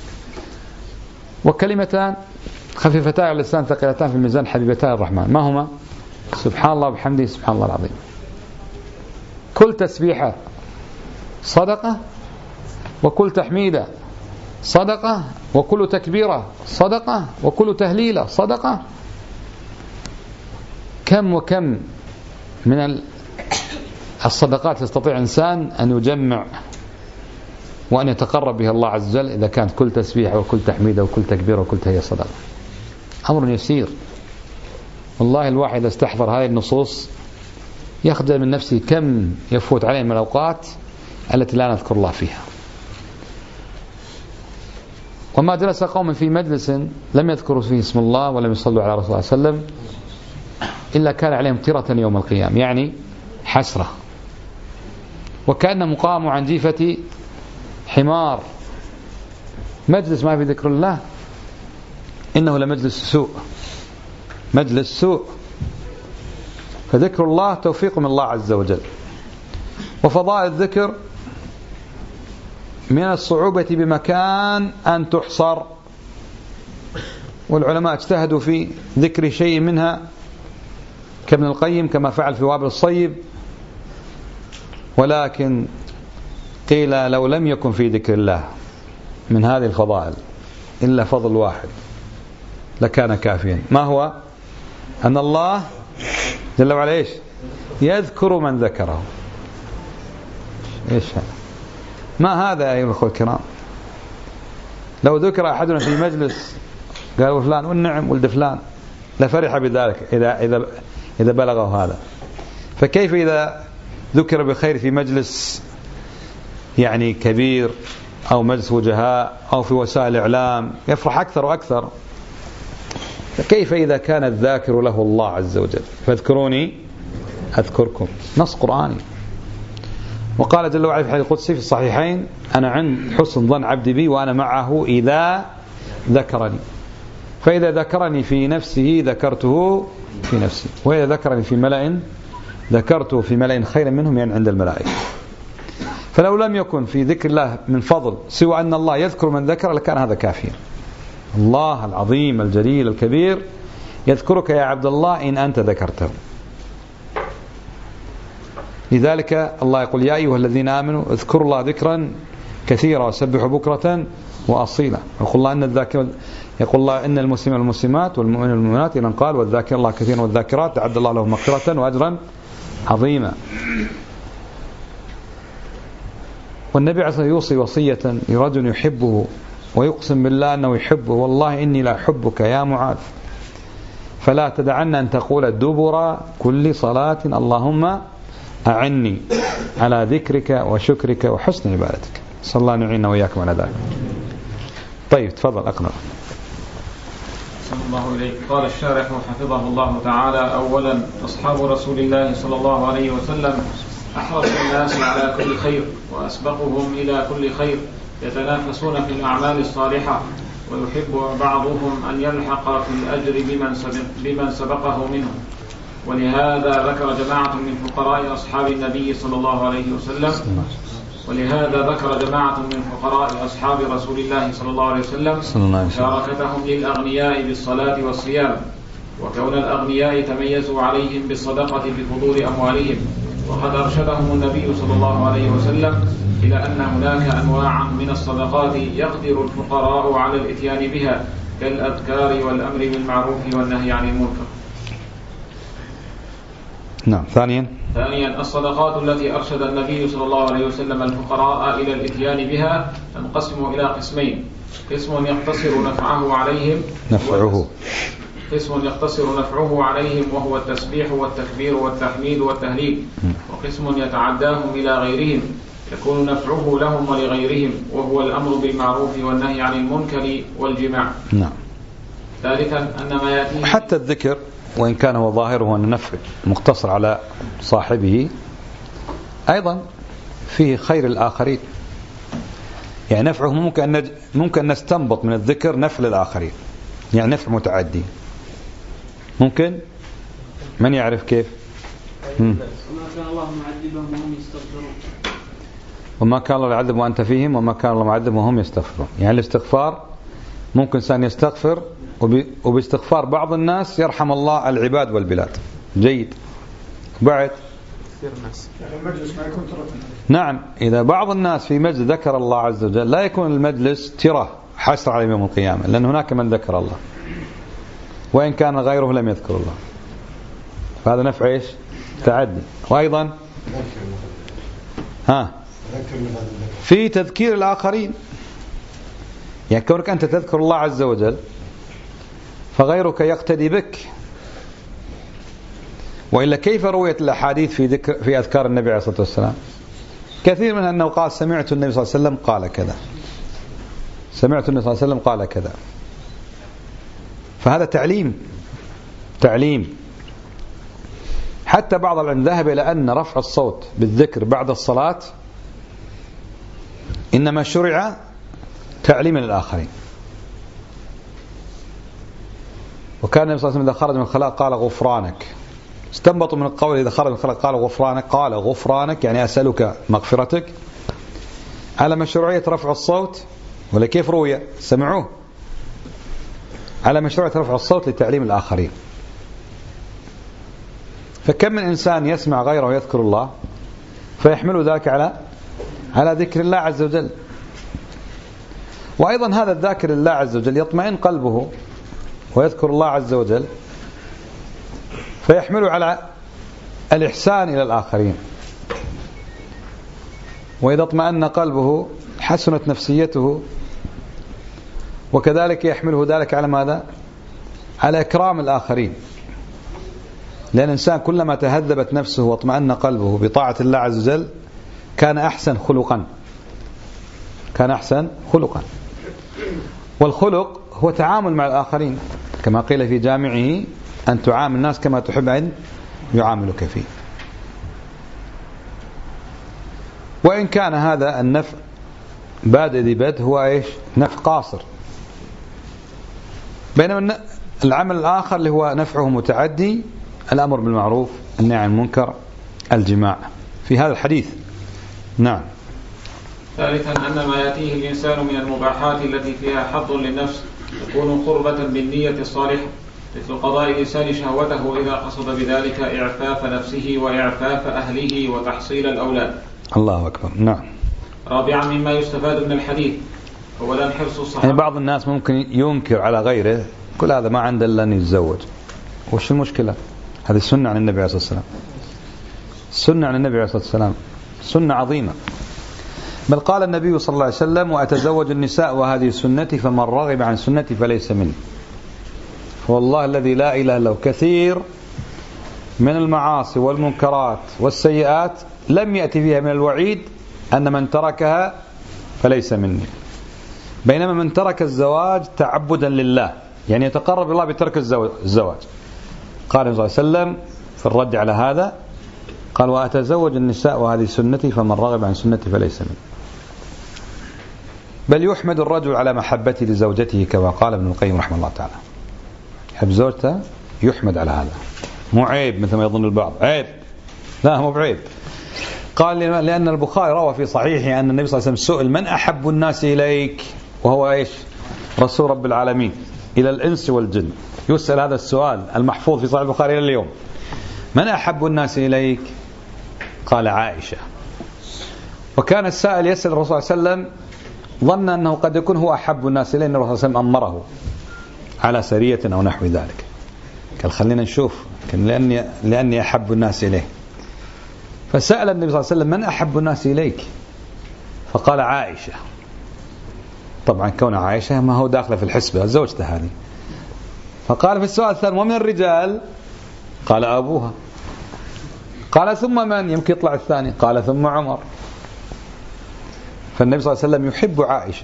وكلمتان خفيفتان على اللسان ثقيلتان في الميزان حبيبتان الرحمن، ما هما؟ سبحان الله وبحمده سبحان الله العظيم. كل تسبيحة صدقة، وكل تحميدة صدقة، وكل تكبيرة صدقة، وكل تهليلة صدقة. كم وكم من الصدقات يستطيع إنسان أن يجمع وأن يتقرب بها الله عز وجل إذا كانت كل تسبيحة وكل تحميدة وكل تكبيرة وكل تهيئة صدقة. أمر يسير والله. الواحد إذا استحضر هذه النصوص يخجل من نفسه كم يفوت عليه من الأوقات التي لا نذكر الله فيها. وما جلس قوم في مجلس لم يذكروا فيه اسم الله ولم يصلوا على رسول الله صلى الله عليه وسلم إلا كان عليهم ترة يوم القيامة، يعني حسرة، وكأن مقام عن جيفة حمار. مجلس ما في ذكر الله إنه لمجلس سوء، مجلس سوء. فذكر الله توفيق من الله عز وجل. وفضائل الذكر من الصعوبة بمكان أن تحصر، والعلماء اجتهدوا في ذكر شيء منها كابن القيم كما فعل في وابل الصيب، ولكن قيل لو لم يكن في ذكر الله من هذه الفضائل إلا فضل واحد لكان كافيا. ما هو؟ أن الله جل وعلا إيش؟ يذكر من ذكره. إيش هذا؟ ما هذا أيها الأخوة الكرام؟ لو ذكر أحدنا في مجلس قالوا فلان والنعم ولد فلان لفرح بذلك إذا بلغه هذا، فكيف إذا ذكر بخير في مجلس يعني كبير أو مجلس وجهاء أو في وسائل الإعلام يفرح أكثر وأكثر، فكيف إذا كان الذاكر له الله عز وجل؟ فاذكروني أذكركم، نص قرآني. وقال جل وعلا في الحديث القدسي في الصحيحين: أنا عند حسن ظن عبدي بي وأنا معه إذا ذكرني، فإذا ذكرني في نفسه ذكرته في نفسي، وإذا ذكرني في ملأ ذكرته في ملأ خير منهم يعني عند الملائكة. فلو لم يكن في ذكر الله من فضل سوى أن الله يذكر من ذكر لكان هذا كافيا. الله العظيم الجليل الكبير يذكرك يا عبد الله إن أنت ذكرته. لذلك الله يقول: يا أيها الذين آمنوا اذكروا الله ذكرا كثيرا وسبحوا بكرة وأصيلا. يقول الله: إن المسلمين والمسلمات والمؤمنين والمؤمنات إلى أن قال: والذاكرين الله كثيرا والذاكرات أعد الله لهم مغفرة وأجرا عظيما. والنبي عليه الصلاة والسلام يوصي وصية لرجل يحبه ويقسم بالله أنه يحبه: والله إني لا أحبك يا معاذ فلا تدعن أن تقول دبر كل صلاة اللهم أعني على ذكرك وشكرك وحسن عبادتك. صلى الله نعيننا وإياكم على ذلك. طيب تفضل أقنع. صلى الله عليه. قال الشارح حفظه الله تعالى: أولا أصحاب رسول الله صلى الله عليه وسلم أحرص الناس على كل خير وأسبقهم إلى كل خير، يتنافسون في الأعمال الصالحة، ويحب بعضهم أن يلحق في الأجر بمن سبقه منهم. ولهذا ذكر جماعة من فقراء أصحاب النبي صلى الله عليه وسلم رسول الله صلى الله عليه وسلم مشاركتهم للأغنياء بالصلاة والصيام، وكون الأغنياء تميزوا عليهم بالصدقة بفضول أموالهم. وقد أرشدهم النبي صلى الله عليه وسلم إلى أن هناك أنواعا من الصدقات يقدر الفقراء على الإتيان بها، كالأذكار والأمر بالمعروف والنهي عن المنكر. نعم. ثانيا الصدقات التي أرشد النبي صلى الله عليه وسلم الفقراء إلى الإتيان بها تنقسم إلى قسمين: قسم يقتصر نفعه عليهم وهو التسبيح والتكبير والتحميد والتهليل، وقسم يتعداهم إلى غيرهم يكون نفعه لهم ولغيرهم، وهو الأمر بالمعروف والنهي عن المنكر والجماع. نعم. ثالثا أن ما يأتي حتى الذكر وإن كان هو ظاهره أن نفع مقتصر على صاحبه أيضا فيه خير الآخرين، يعني نفعه ممكن نستنبط من الذكر نفع للآخرين، يعني نفع متعدي. ممكن من يعرف كيف؟ وما كان الله معذبهم وهم يستغفرون. وما كان الله يعذب وأنت فيهم وما كان الله معذب وهم يستغفرون. يعني الاستغفار ممكن إنسان يستغفر وباستغفار بعض الناس يرحم الله العباد والبلاد. جيد. بعد المجلس ما يكون ترى. نعم. إذا بعض الناس في مجلس ذكر الله عز وجل لا يكون المجلس ترى حسر على يوم القيامة، لأن هناك من ذكر الله وإن كان غيره لم يذكر الله، فهذا نفع إيش؟ تعدي. وأيضا في تذكير الآخرين، يعني كونك أنت تذكر الله عز وجل فغيرك يقتدي بك، وإلا كيف رويت الأحاديث في أذكار النبي عليه الصلاة والسلام؟ كثير منها أنه قال: سمعت النبي صلى الله عليه وسلم قال كذا، سمعت النبي صلى الله عليه وسلم قال كذا. فهذا تعليم. حتى بعض العلماء ذهب إلى أن رفع الصوت بالذكر بعد الصلاة إنما شرع تعليما للآخرين. وكان النبي صلى الله عليه وسلم إذا خرج من الخلاء قال: غفرانك. استنبطوا من القول إذا خرج من الخلاء قال غفرانك يعني أسألك مغفرتك، على مشروعية رفع الصوت. ولا كيف روي؟ سمعوه على مشروعية رفع الصوت لتعليم الآخرين. فكم من إنسان يسمع غيره يذكر الله فيحمل ذلك على ذكر الله عز وجل. وأيضا هذا الذاكر لله عز وجل يطمئن قلبه ويذكر الله عز وجل فيحمله على الإحسان إلى الآخرين، وإذا اطمأن قلبه حسنت نفسيته، وكذلك يحمله ذلك على ماذا؟ على إكرام الآخرين، لأن الإنسان كلما تهذبت نفسه واطمأن قلبه بطاعة الله عز وجل كان أحسن خلقا. والخلق هو تعامل مع الآخرين، كما قيل في جامعه أن تعامل الناس كما تحب أن يعاملك فيه. وإن كان هذا النفع بادئ ذي بدء هو إيش؟ نفع قاصر، بينما العمل الآخر اللي هو نفعه متعدي، الأمر بالمعروف، النهي عن المنكر، الجماع في هذا الحديث. نعم. ثالثا أن ما يأتيه الإنسان من المباحات التي فيها حظ للنفس تكون قربة بالنية الصالحة، مثل قضاء الإنسان شهوته إذا قصد بذلك إعفاف نفسه وإعفاف أهله وتحصيل الأولاد. الله أكبر. نعم. رابعا مما يستفاد من الحديث أولا حرص الصحابة. يعني بعض الناس ممكن ينكر على غيره، كل هذا ما عنده إلا أن يتزوج، وش المشكلة؟ هذه السنة عن النبي عليه الصلاة والسلام، سنة عن النبي عليه الصلاة والسلام، سنة عظيمة. بل قال النبي صلى الله عليه وسلم: وأتزوج النساء وهذه سنتي فمن رغب عن سنتي فليس مني. فوالله الذي لا إله إلا هو كثير من المعاصي والمنكرات والسيئات لم يأتي فيها من الوعيد أن من تركها فليس مني، بينما من ترك الزواج تعبدا لله، يعني يتقرب الله بترك الزواج. قال صلى الله عليه وسلم في الرد على هذا، قال: وأتزوج النساء وهذه سنتي فمن رغب عن سنتي فليس مني. بل يحمد الرجل على محبته لزوجته، كما قال ابن القيم رحمه الله تعالى، يحب زوجته يحمد على هذا، مو عيب مثل ما يظن البعض، عيب، لا مو بعيب. قال: لأن البخاري روى في صحيحه أن النبي صلى الله عليه وسلم سئل: من أحب الناس إليك؟ وهو إيش؟ رسول رب العالمين إلى الإنس والجن، يسأل هذا السؤال المحفوظ في صحيح البخاري إلى اليوم: من أحب الناس إليك؟ قال: عائشة. وكان السائل يسأل الرسول صلى الله عليه وسلم ظن أنه قد يكون هو أحب الناس إليه، أن الرسول صلى الله عليه وسلم أمره على سرية أو نحو ذلك. قال: خلينا نشوف، لأني أحب الناس إليه. فسأل النبي صلى الله عليه وسلم: من أحب الناس إليك؟ فقال: عائشة. طبعا كون عائشة ما هو داخله في الحسبة، زوجته هذه. فقال في السؤال الثاني: ومن الرجال؟ قال: أبوها. قال: ثم من؟ يمكن يطلع الثاني. قال: ثم عمر. فالنبي صلى الله عليه وسلم يحب عائشة،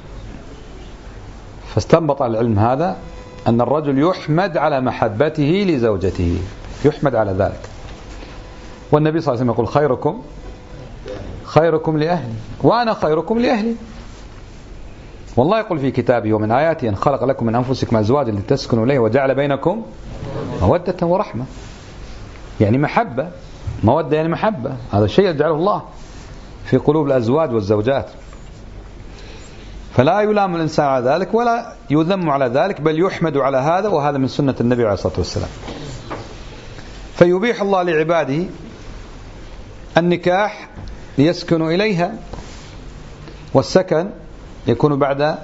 فاستنبط العلم هذا أن الرجل يحمد على محبته لزوجته، يحمد على ذلك. والنبي صلى الله عليه وسلم يقول: خيركم لأهلي وأنا خيركم لأهلي. والله يقول في كتابه: ومن آياته أن خلق لكم من أنفسكم أزواجا لتسكنوا إليه وجعل بينكم مودة ورحمة. يعني محبة، مودة يعني محبة، هذا الشيء يجعله الله في قلوب الأزواج والزوجات. فلا يلام الإنسان على ذلك ولا يذم على ذلك، بل يحمد على هذا، وهذا من سنة النبي عليه الصلاة والسلام. فيبيح الله لعباده النكاح ليسكنوا إليها، والسكن يكون بعد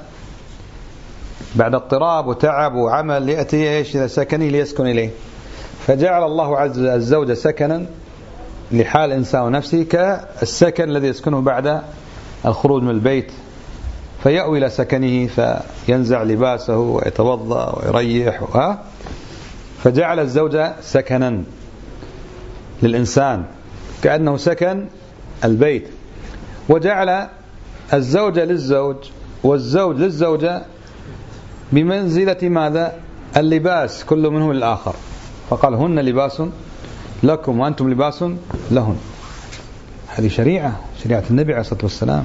اضطراب وتعب وعمل، يأتي إيش إذا سكني ليسكن إليه. فجعل الله عز وجل الزوج سكنا لحال الإنسان ونفسه كالسكن الذي يسكنه بعد الخروج من البيت، فيأوي إلى سكنه فينزع لباسه ويتوضأ ويريح، فجعل الزوج سكنا للإنسان كأنه سكن البيت، وجعل الزوجة للزوج والزوج للزوجة بمنزلة ماذا؟ اللباس، كل منهم للآخر. فقال: هن لباس لكم وأنتم لباس لهن. هذه شريعة النبي عليه الصلاة والسلام.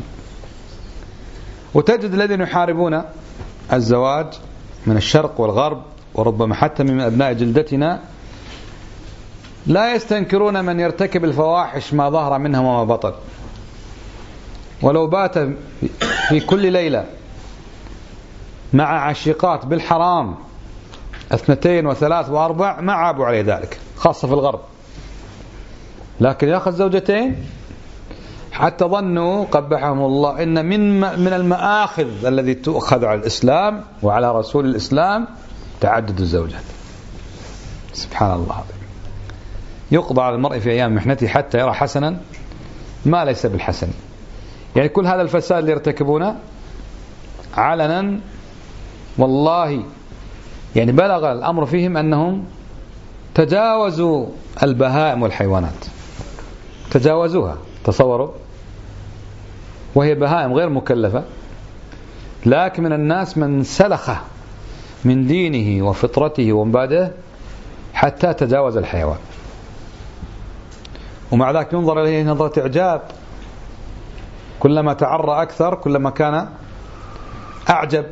وتجد الذين يحاربون الزواج من الشرق والغرب، وربما حتى من أبناء جلدتنا، لا يستنكرون من يرتكب الفواحش ما ظهر منها وما بطن، ولو بات في كل ليلة مع عشيقات بالحرام 2 و3 و4 ما عابوا عليه ذلك، خاصة في الغرب. لكن يأخذ زوجتين حتى ظنوا قبحهم الله إن من المآخذ الذي تؤخذ على الإسلام وعلى رسول الإسلام تعدد الزوجات. سبحان الله، يقضى على المرء في أيام محنته حتى يرى حسنا ما ليس بالحسن. يعني كل هذا الفساد اللي يرتكبونه علنا والله يعني بلغ الأمر فيهم أنهم تجاوزوا البهائم والحيوانات، تجاوزوها. تصوروا، وهي بهائم غير مكلفة، لكن من الناس من سلخه من دينه وفطرته ومبادئه حتى تجاوز الحيوان، ومع ذلك ينظر إليه نظرة إعجاب. كلما تعرى أكثر كلما كان أعجب.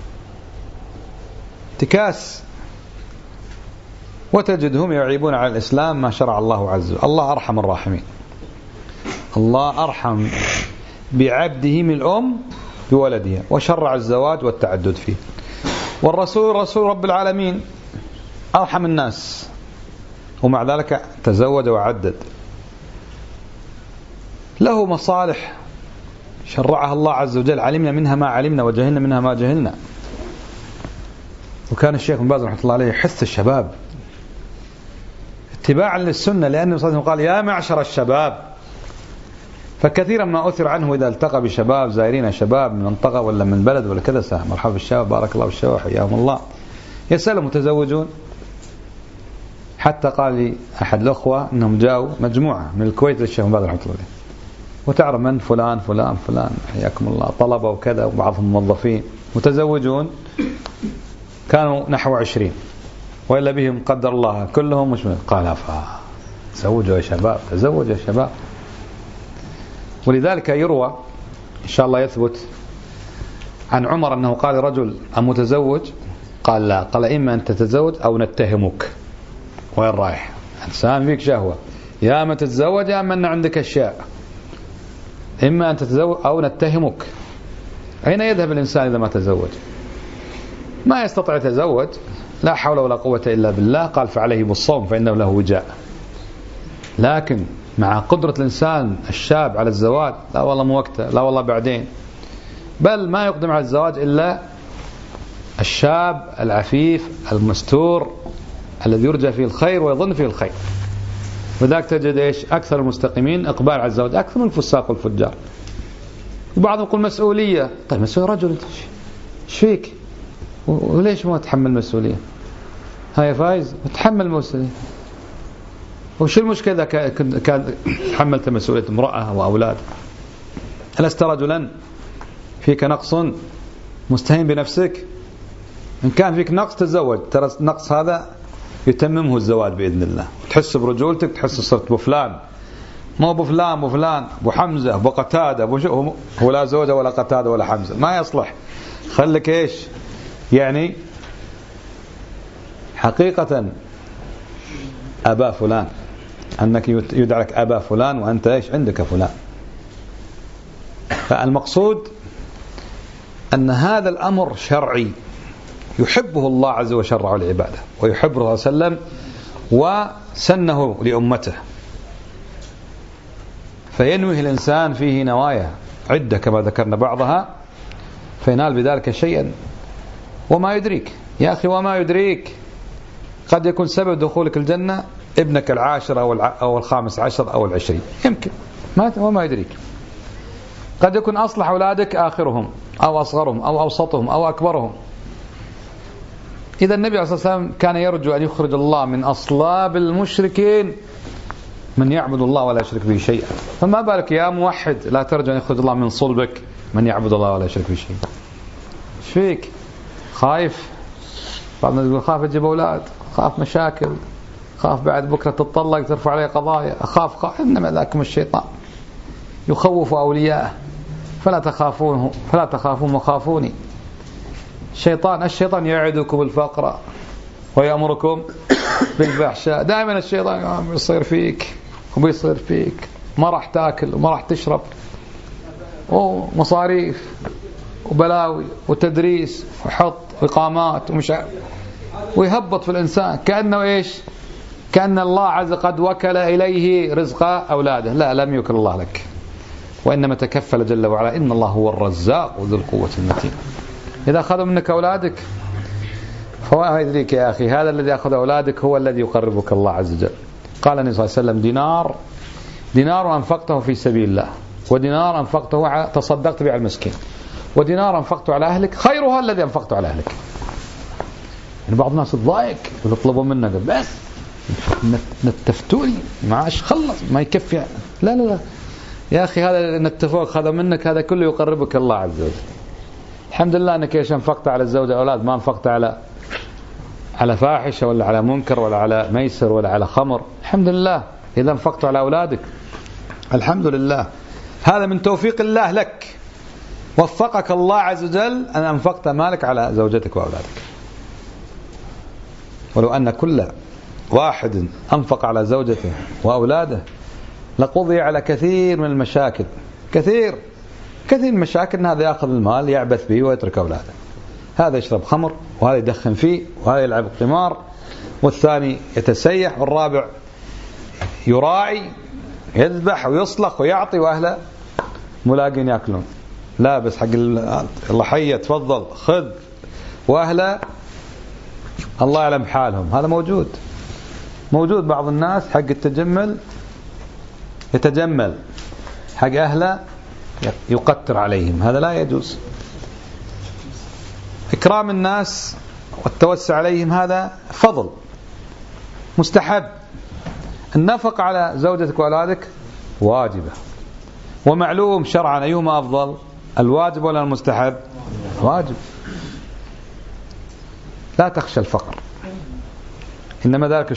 تكاس. وتجدهم يعيبون على الإسلام ما شرع الله عز وجل. الله أرحم الراحمين، الله أرحم بعبده من الأم بولدها، وشرع الزواج والتعدد فيه. والرسول رسول رب العالمين أرحم الناس، ومع ذلك تزوج وعدد. له مصالح شرعها الله عز وجل، علمنا منها ما علمنا وجهلنا منها ما جهلنا. وكان الشيخ بن باز رحمه الله عليه يحث الشباب اتباعا للسنة، لأنه صلى الله عليه وسلم قال يا معشر الشباب. فكثيرا ما أثر عنه إذا التقى بشباب زائرين شباب من منطقة ولا من بلد ولا كذا، مرحبا بالشباب، بارك الله بالشباب، حياهم الله، يسألهم متزوجون. حتى قال لي أحد الأخوة أنهم جاءوا مجموعة من الكويت للشيخ بن باز رحمه الله عليه، وتعرف من فلان فلان فلان حياكم الله، طلبة وكذا، وبعضهم موظفين متزوجون، كانوا نحو 20، وإلا بهم قدر الله كلهم مش من. قال تزوجوا يا شباب، تزوجوا يا شباب. ولذلك يروى إن شاء الله يثبت عن عمر أنه قال رجل أمتزوج؟ قال لا. قال إما أن تتزوج أو نتهمك. وين رايح؟ إنسان فيك شهوة، يا أما تتزوج يا أما أن عندك أشياء، إما أن تتزوج أو نتهمك. أين يذهب الإنسان إذا ما تزوج؟ ما يستطيع يتزوج، لا حول ولا قوة إلا بالله. قال فعليه بالصوم فإنه له وجاء. لكن مع قدرة الإنسان الشاب على الزواج، لا والله مو وقته، لا والله بعدين. بل ما يقدم على الزواج إلا الشاب العفيف المستور الذي يرجى فيه الخير ويظن فيه الخير. وذاك تجد إيش أكثر المستقيمين إقبال على الزواج أكثر من الفساق والفجار. وبعضهم يقول مسؤولية. طيب مسؤولية رجل، إيش فيك؟ وليش ما تحمل مسؤولية؟ هاي فايز تحمل مسؤولية. وش المشكلة كان تحملت مسؤولية امرأة وأولاد؟ ألست رجلا فيك نقص مستهين بنفسك؟ إن كان فيك نقص تزوج، ترى النقص هذا يتممه الزواج بإذن الله. تحس برجولتك، تحس صرت بفلان، مو بفلان بفلان، أبو حمزة أبو قتادة هو لا زوجة ولا قتادة ولا حمزة، ما يصلح. خلك إيش يعني حقيقة أبا فلان، أنك يدعى لك أبا فلان وأنت إيش عندك فلان. فالمقصود أن هذا الأمر شرعي يحبه الله عز وجل وشرعه العبادة، ويحبه صلى الله عليه وسلم وسنه لأمته. فينوي الإنسان فيه نوايا عدة كما ذكرنا بعضها، فينال بذلك شيئا. وما يدريك يا أخي، وما يدريك، قد يكون سبب دخولك الجنة ابنك العاشر أو الخامس عشر أو العشرين، يمكن وما يدريك. قد يكون أصلح أولادك آخرهم أو أصغرهم أو أوسطهم أو أكبرهم. إذا النبي صلى الله عليه وسلم كان يرجو أن يخرج الله من أصلاب المشركين من يعبد الله ولا يشرك به شيئا، فما بالك يا موحد لا ترجو أن يخرج الله من صلبك من يعبد الله ولا يشرك به شيئا. ايش فيك؟ خايف؟ بعض الناس يقول خاف أجيب أولاد، خاف مشاكل، خاف بعد بكرة تطلق ترفع عليه قضايا، أخاف. إنما ذاكم الشيطان يخوف أولياءه، فلا تخافون وخافوني. الشيطان يعدكم الفقر ويأمركم بالفحشاء. دائما الشيطان يصير فيك وبيصير فيك، ما راح تاكل وما راح تشرب، ومصاريف وبلاوي وتدريس وحط إقامات ويهبط في الإنسان كأنه إيش؟ كأن الله عز قد وكل إليه رزق أولاده. لا، لم يكل الله لك، وإنما تكفل جل وعلا. إن الله هو الرزاق ذو القوة المتين. إذا أخذوا منك أولادك فهو يدريك يا أخي هذا الذي أخذ أولادك هو الذي يقربك الله عز وجل. قال النبي صلى الله عليه وسلم دينار أنفقته في سبيل الله، ودينار أنفقته تصدقت به على المسكين، ودينار أنفقته على أهلك خيرها الذي أنفقته على أهلك. يعني بعض الناس تضايق ويطلبوا منك بس نتفتوني معاش خلص ما يكفي. لا لا لا يا أخي، هذا نتفوق هذا منك، هذا كله يقربك الله عز وجل. الحمد لله أنك إيش أنفقت على الزوجة والأولاد، ما أنفقت على فاحشة ولا على منكر ولا على ميسر ولا على خمر. الحمد لله إذا أنفقت على أولادك الحمد لله، هذا من توفيق الله لك، وفقك الله عز وجل أن أنفقت مالك على زوجتك وأولادك. ولو أن كل واحد أنفق على زوجته وأولاده لقضي على كثير من المشاكل، كثير من المشاكل. هذا يأخذ المال يعبث به ويترك أولاده، هذا يشرب خمر وهذا يدخن فيه وهذا يلعب قمار والثاني يتسيح والرابع يراعي يذبح ويصلخ ويعطي وأهله ملاقين يأكلون. لا بس حق الله حي تفضل خذ، وأهله الله يعلم حالهم. هذا موجود بعض الناس حق التجمل يتجمل، حق أهله يقتر عليهم، هذا لا يجوز. إكرام الناس والتوسع عليهم هذا فضل مستحب. النفقة على زوجتك وأولادك واجبة، ومعلوم شرعا أيهما أفضل، الواجب ولا المستحب؟ واجب. لا تخشى الفقر، إنما ذلك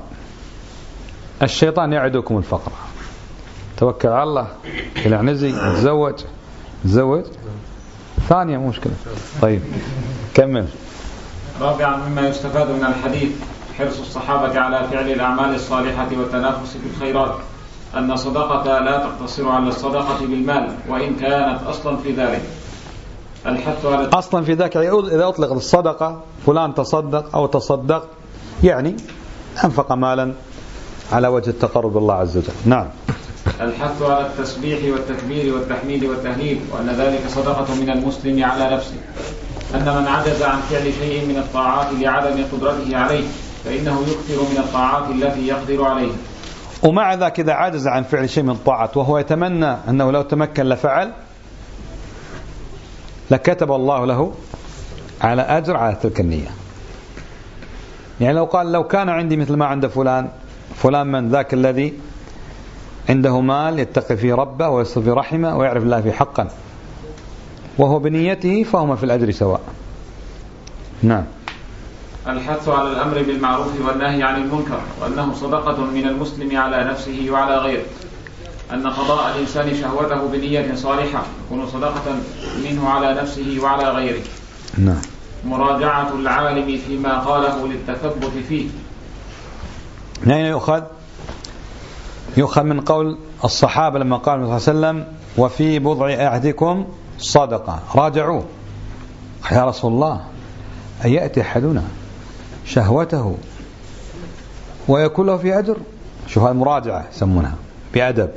الشيطان يعدكم الفقر. توكل على الله إلى عنزي تزوج ثانية مشكلة. طيب كمل. رابعا مما يستفاد من الحديث حرص الصحابة على فعل الأعمال الصالحة والتنافس في الخيرات، أن الصدقة لا تقتصر على الصدقة بالمال وإن كانت أصلا في ذلك. الحث على أصلا في ذلك إذا أطلق الصدقة فلان تصدق أو تصدق، يعني أنفق مالا على وجه التقرب بالله عز وجل. نعم. الحث على التسبيح والتكبير والتحميد والتهليل، وأن ذلك صدقة من المسلم على نفسه. أن من عجز عن فعل شيء من الطاعات لعدم قدرته عليه فإنه يكثر من الطاعات التي يقدر عليها. ومع ذلك إذا عجز عن فعل شيء من الطاعات وهو يتمنى أنه لو تمكن لفعل، لكتب الله له على أجر على تلك النية. يعني لو قال لو كان عندي مثل ما عند فلان من ذاك الذي عنده مال يتقي فيه ربه ويصل في رحمه ويعرف الله في حقا وهو بنيته فهما في الأجر سواء. نعم. الحث على الأمر بالمعروف والنهي عن المنكر، وأنه صدقة من المسلم على نفسه وعلى غيره. أن قضاء الإنسان شهوته بنية صالحة يكون صدقة منه على نفسه وعلى غيره. نعم. مراجعة العالم فيما قاله للتثبت فيه. يعني يؤخذ من قول الصحابة لما قال النبي صلى الله عليه وسلم وفي بضع أحدكم صدقة، راجعوه يا رسول الله أن يأتي أحدنا شهوته ويكون له في أجر. شوف هذه المراجعة يسمونها بأدب.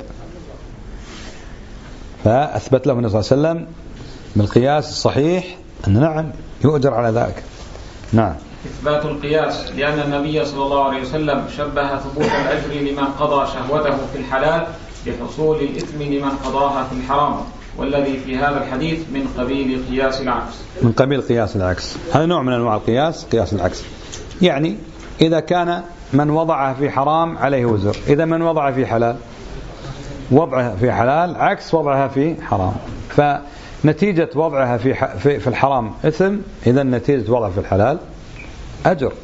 فأثبت له النبي صلى الله عليه وسلم بالقياس الصحيح أن نعم يؤجر على ذلك. نعم. إثبات القياس، لأن النبي صلى الله عليه وسلم شبه ثبوت الأجر لمن قضى شهوته في الحلال بحصول الإثم لمن قضاها في الحرام، والذي في هذا الحديث من قبيل قياس العكس. من قبيل قياس العكس، هذا نوع من أنواع القياس، قياس العكس. يعني إذا كان من وضعها في حرام عليه وزر، إذا من وضع في حلال وضعها في حلال عكس وضعها في حرام، فنتيجة وضعها في الحرام إثم، إذا نتيجة وضعها في الحلال أجر.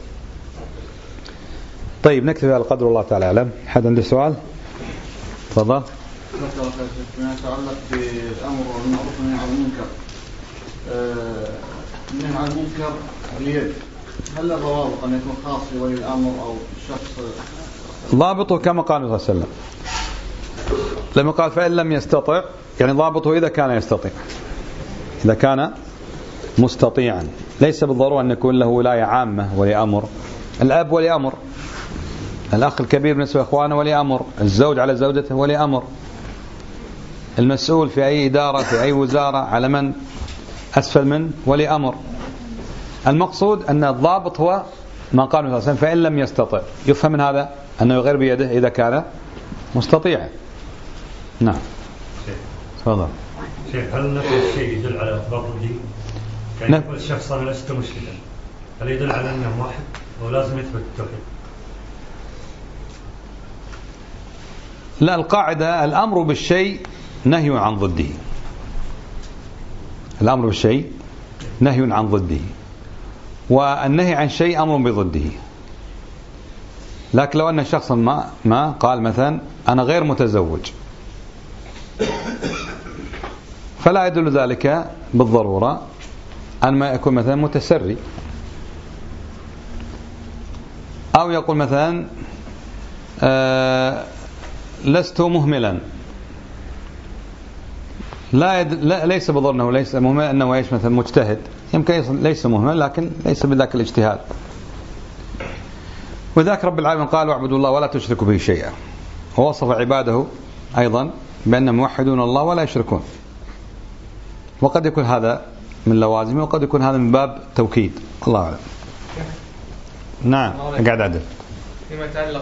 طيب نكتفي على القدر والله تعالى أعلم. حد عنده سؤال؟ تفضل. ما يتعلق بالأمر بالمعروف والنهي عن المنكر. النهي عن المنكر باليد، هل الروابط أن يكون خاص بولي الأمر أو شخص؟ ضابطه كما قال النبي صلى الله عليه وسلم لما قال فإن لم يستطع، يعني ضابطه إذا كان يستطيع، إذا كان مستطيعا. ليس بالضرورة أن يكون له ولاية عامة ولي أمر. الأب ولي أمر، الأخ الكبير بالنسبة لإخوانه ولي أمر، الزوج على زوجته ولي أمر، المسؤول في أي إدارة في أي وزارة على من أسفل من ولي أمر. المقصود أن الضابط هو ما قال النبي صلى الله عليه وسلم فإن لم يستطع. يفهم من هذا أنه يغير بيده إذا كان مستطيعا. نعم. تفضل. شيخ هل نفي الشيء يدل على إثبات الدين؟ يعني يقول الشخص أنا لست مشركا، هل يدل على أنه واحد أو لازم يثبت التوحيد؟ لا، القاعدة الأمر بالشيء نهي عن ضده. الأمر بالشيء نهي عن ضده، والنهي عن شيء أمر بضده. لكن لو أن شخصا ما قال مثلا أنا غير متزوج، فلا يدل ذلك بالضرورة أن ما يكون مثلا متسري، أو يقول مثلا لست مهملا، ليس بالضرورة أنه ليس مهمل، أنه يعيش مثلا مجتهد، يمكن ليس مهمل لكن ليس بذاك الاجتهاد. وذاك رب العالمين قال واعبدوا الله ولا تشركوا به شيئا، ووصف عباده أيضا بأنهم موحدون الله ولا يشركون. وقد يكون هذا من لوازمه وقد يكون هذا من باب توكيد، الله أعلم. نعم. قاعد عدل فيما يتعلق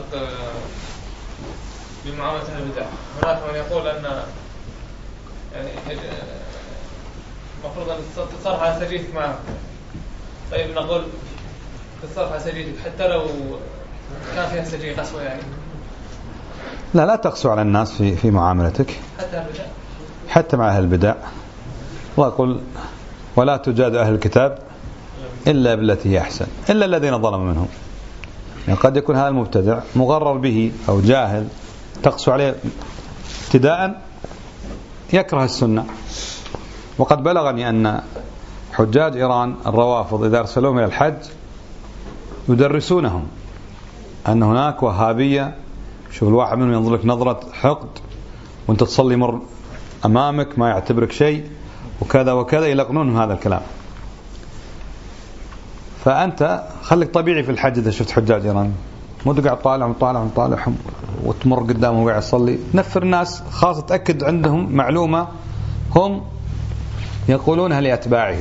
بمعاملة أهل البدع، هناك من يقول أن يعني المفروض أن تتصرف على سجيتك معه. طيب نقول تتصرف على سجيتك حتى لو كان فيها سجية قسوة يعني. لا تقسو على الناس في معاملتك حتى مع أهل البدع. الله يقول ولا تجادل أهل الكتاب إلا بالتي هي أحسن إلا الذين ظلموا منهم. يعني قد يكون هذا المبتدع مغرر به أو جاهل، تقسو عليه ابتداء يكره السنة. وقد بلغني أن حجاج إيران الروافض إذا أرسلوهم إلى الحج يدرسونهم أن هناك وهابية، شوف الواحد منهم ينظر لك نظرة حقد وانت تصلي مر أمامك ما يعتبرك شيء وكذا وكذا، يلقنون هذا الكلام. فأنت خليك طبيعي في الحج. إذا شفت حجاج إيران مو تقعد طالعهم وتمر قدامهم وقاعد يصلي، نفر الناس، خاصة تأكد عندهم معلومة هم يقولونها لأتباعهم.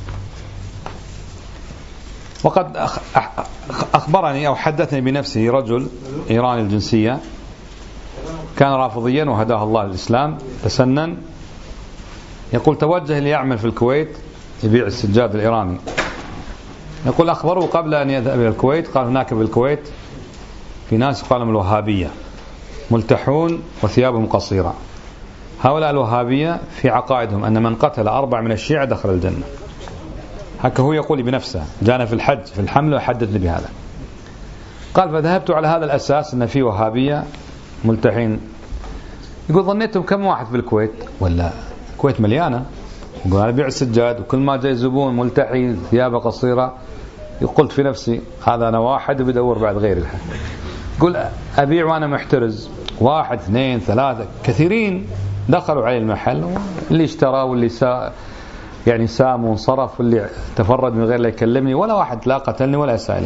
وقد أخبرني أو حدثني بنفسه رجل إيراني الجنسية كان رافضيا وهداه الله للإسلام، تسنن، يقول توجه ليعمل في الكويت يبيع السجاد الإيراني. يقول أخبره قبل أن يذهب إلى الكويت قال هناك بالكويت في ناس قالوا الوهابية ملتحون وثيابهم قصيرة. هؤلاء الوهابية في عقائدهم أن من قتل 4 من الشيعة دخل الجنة. هكذا هو يقول بنفسه، جانا في الحج في الحمل وحدثني بهذا. قال فذهبت على هذا الأساس أن في وهابية ملتحين. يقول ظنيتهم كم واحد في الكويت؟ ولا الكويت مليانة. يقول أنا أبيع السجاد وكل ما جاي زبون ملتحي ثيابه قصيرة، قلت في نفسي هذا أنا واحد وبدور بعد غيري الحين. يقول أبيع وأنا محترز، 1 2 3 كثيرين دخلوا علي المحل، اللي اشترى واللي يعني سام وانصرف واللي تفرد من غير لا يكلمني، ولا واحد لا قتلني ولا أسألني.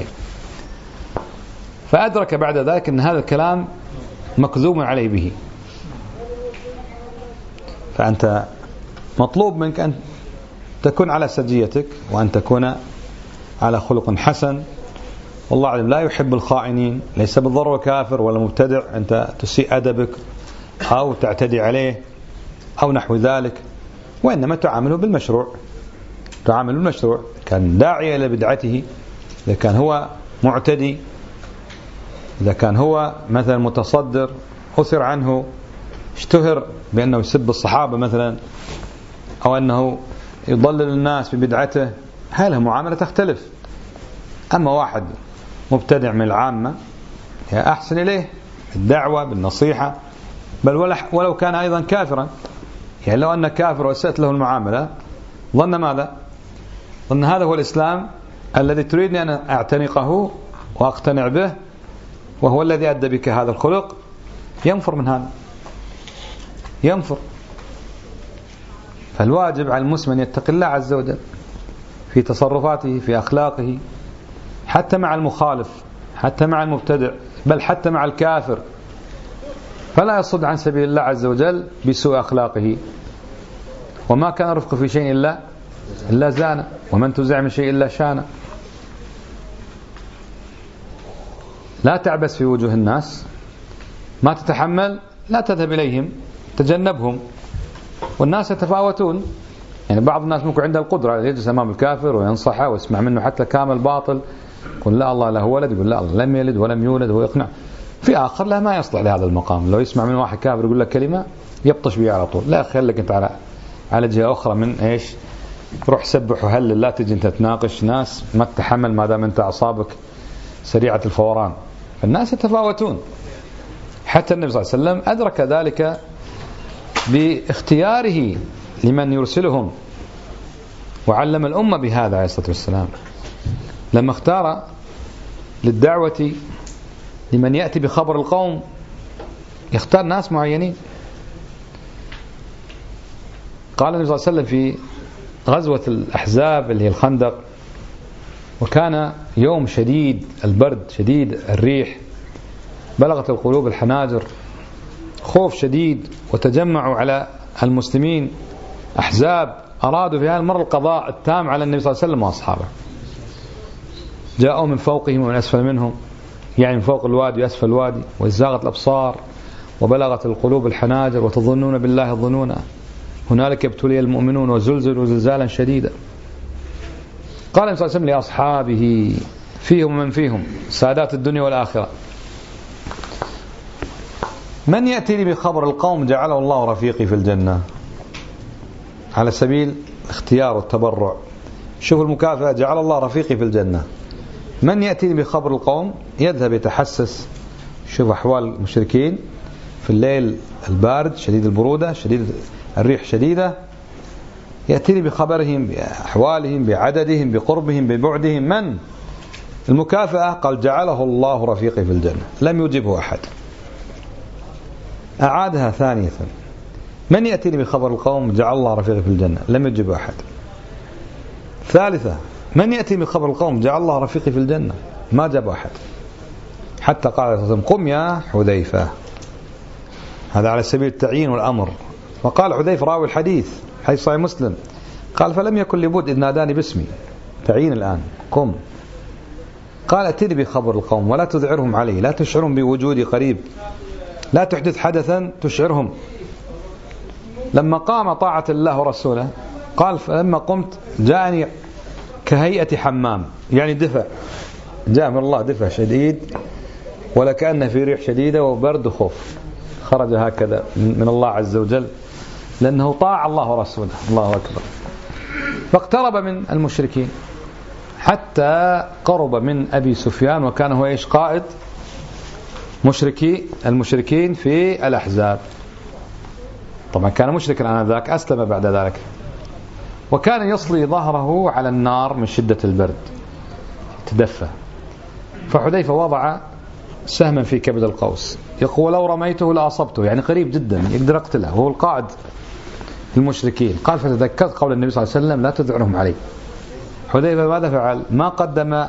فأدرك بعد ذلك أن هذا الكلام مكذوب عليه به. فأنت مطلوب منك أن تكون على سجيتك وأن تكون على خلق حسن. والله أعلم لا يحب الخائنين، ليس بالضرورة كافر ولا مبتدع أنت تسيء أدبك أو تعتدي عليه أو نحو ذلك، وإنما تعامله بالمشروع. تعامله بالمشروع، كان داعي إلى بدعته، إذا كان هو معتدي، إذا كان هو مثلا متصدر أثر عنه اشتهر بأنه يسب الصحابة مثلا، أو أنه يضلل الناس ببدعته، هذه معاملة تختلف. أما واحد مبتدع من العامة أحسن إليه الدعوة بالنصيحة، بل ولو كان أيضا كافرا. يعني لو أن كافر وسأت له المعاملة ظن ماذا؟ ظن هذا هو الإسلام الذي تريدني أن أعتنقه وأقتنع به، وهو الذي أدى بك هذا الخلق، ينفر من هذا، ينفر. فالواجب على المسلم أن يتقي الله عز وجل في تصرفاته في أخلاقه، حتى مع المخالف، حتى مع المبتدع، بل حتى مع الكافر، فلا يصد عن سبيل الله عز وجل بسوء أخلاقه. وما كان رفق في شيء إلا زانه. ومن تزع من شيء إلا شانه. لا تعبس في وجوه الناس، ما تتحمل لا تذهب إليهم، تجنبهم. والناس يتفاوتون، يعني بعض الناس ممكن عنده القدرة على يجلس أمام الكافر وينصحه ويسمع منه حتى كامل باطل، يقول لا الله له ولد، يقول لا الله لم يلد ولم يولد، ويقنع. في آخر لا ما يصلح لهذا المقام، لو يسمع من واحد كافر يقول لك كلمة يبطش بيه على طول. لا، خليك أنت على جهة أخرى من إيش، روح سبح وهلل، لا تجي أنت تناقش ناس ما تتحمل ما دام أنت أعصابك سريعة الفوران. الناس يتفاوتون. حتى النبي صلى الله عليه وسلم أدرك ذلك باختياره لمن يرسلهم، وعلم الأمة بهذا عليه الصلاة والسلام لما اختار للدعوة لمن يأتي بخبر القوم، يختار ناس معينين. قال النبي صلى الله عليه وسلم في غزوة الأحزاب اللي هي الخندق، وكان يوم شديد البرد شديد الريح، بلغت القلوب الحناجر، خوف شديد، وتجمعوا على المسلمين أحزاب أرادوا في هذا المرة القضاء التام على النبي صلى الله عليه وسلم وأصحابه. جاءوا من فوقهم ومن أسفل منهم، يعني من فوق الوادي وأسفل الوادي، وازداغت الأبصار وبلغت القلوب الحناجر، وتظنون بالله الظنونا، هنالك ابتلي المؤمنون وزلزلوا زلزالا شديدا. قال النبي صلى الله عليه وسلم لأصحابه فيهم من فيهم سادات الدنيا والآخرة: من يأتي لي بخبر القوم جعله الله رفيقي في الجنة. على سبيل اختيار والتبرع. شوفوا المكافأة، جعل الله رفيقي في الجنة. من يأتي لي بخبر القوم يذهب يتحسس، شوف أحوال المشركين في الليل البارد شديد البرودة شديد الريح شديدة، يأتيني بخبرهم بأحوالهم بعددهم بقربهم ببعدهم. من المكافأة؟ قال جعله الله رفيقي في الجنة. لم يجبه أحد. أعادها ثانية: من يأتيني بخبر القوم جعل الله رفيقي في الجنة. لم يجبه أحد. ثالثة: من يأتي بخبر القوم جعل الله رفيقي في الجنة. ما جاب أحد. حتى قال عليه الصلاة والسلام: قم يا حذيفة. هذا على سبيل التعيين والأمر. وقال حذيفة راوي الحديث حديث صحيح مسلم، قال: فلم يكن لبد إذ ناداني باسمي. تعيين الآن، قم. قال: اتني بخبر القوم ولا تذعرهم علي، لا تشعرهم بوجودي قريب، لا تحدث حدثا تشعرهم. لما قام طاعة الله ورسوله، قال: فلما قمت جاءني كهيئة حمام، يعني دفع، جاء من الله دفع شديد، ولا كأن في ريح شديدة وبرد وخوف، خرج هكذا من الله عز وجل، لأنه طاع الله ورسوله. الله أكبر. فاقترب من المشركين حتى قرب من أبي سفيان، وكان هو إيش؟ قائد المشركين في الأحزاب. طبعا كان مشركا آنذاك، أسلم بعد ذلك، وكان يصلي ظهره على النار من شدة البرد، تدفى. فحذيفة وضع سهما في كبد القوس، يقول: لو رميته لأصبته، يعني قريب جدا يقدر يقتله، وهو القائد المشركين. قال: فتذكرت قول النبي صلى الله عليه وسلم: لا تذعرهم علي. حذيفة ماذا فعل؟ ما قدم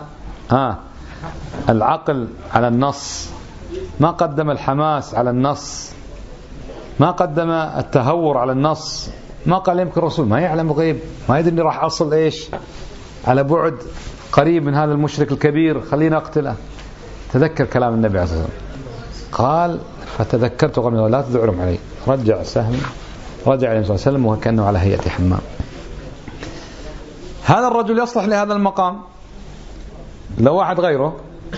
العقل على النص، ما قدم الحماس على النص، ما قدم التهور على النص، ما قال يمكن الرسول ما يعلم الغيب، ما يدري اني راح أصل إيش على بعد قريب من هذا المشرك الكبير، خلينا أقتله. تذكر كلام النبي عليه الصلاة والسلام. قال: فتذكرت قوله لا تذعرهم علي. رجع سهم، رجع عليه الصلاة والسلام وكأنه على هيئة حمام. هذا الرجل يصلح لهذا المقام. لو واحد غيره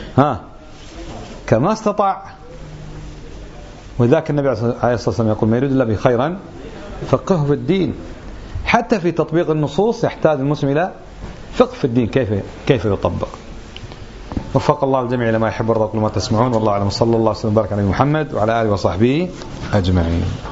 كما استطاع. وذاك النبي عليه الصلاة والسلام يقول: ما يريد الله به خيرا فقهه في الدين. حتى في تطبيق النصوص يحتاج المسلم إلى فقه في الدين، كيف يطبق. وفق الله الجميع لما يحب ويرضى. كل ما تسمعون والله أعلم. صلى الله وسلم وبارك على محمد وعلى آله وصحبه أجمعين.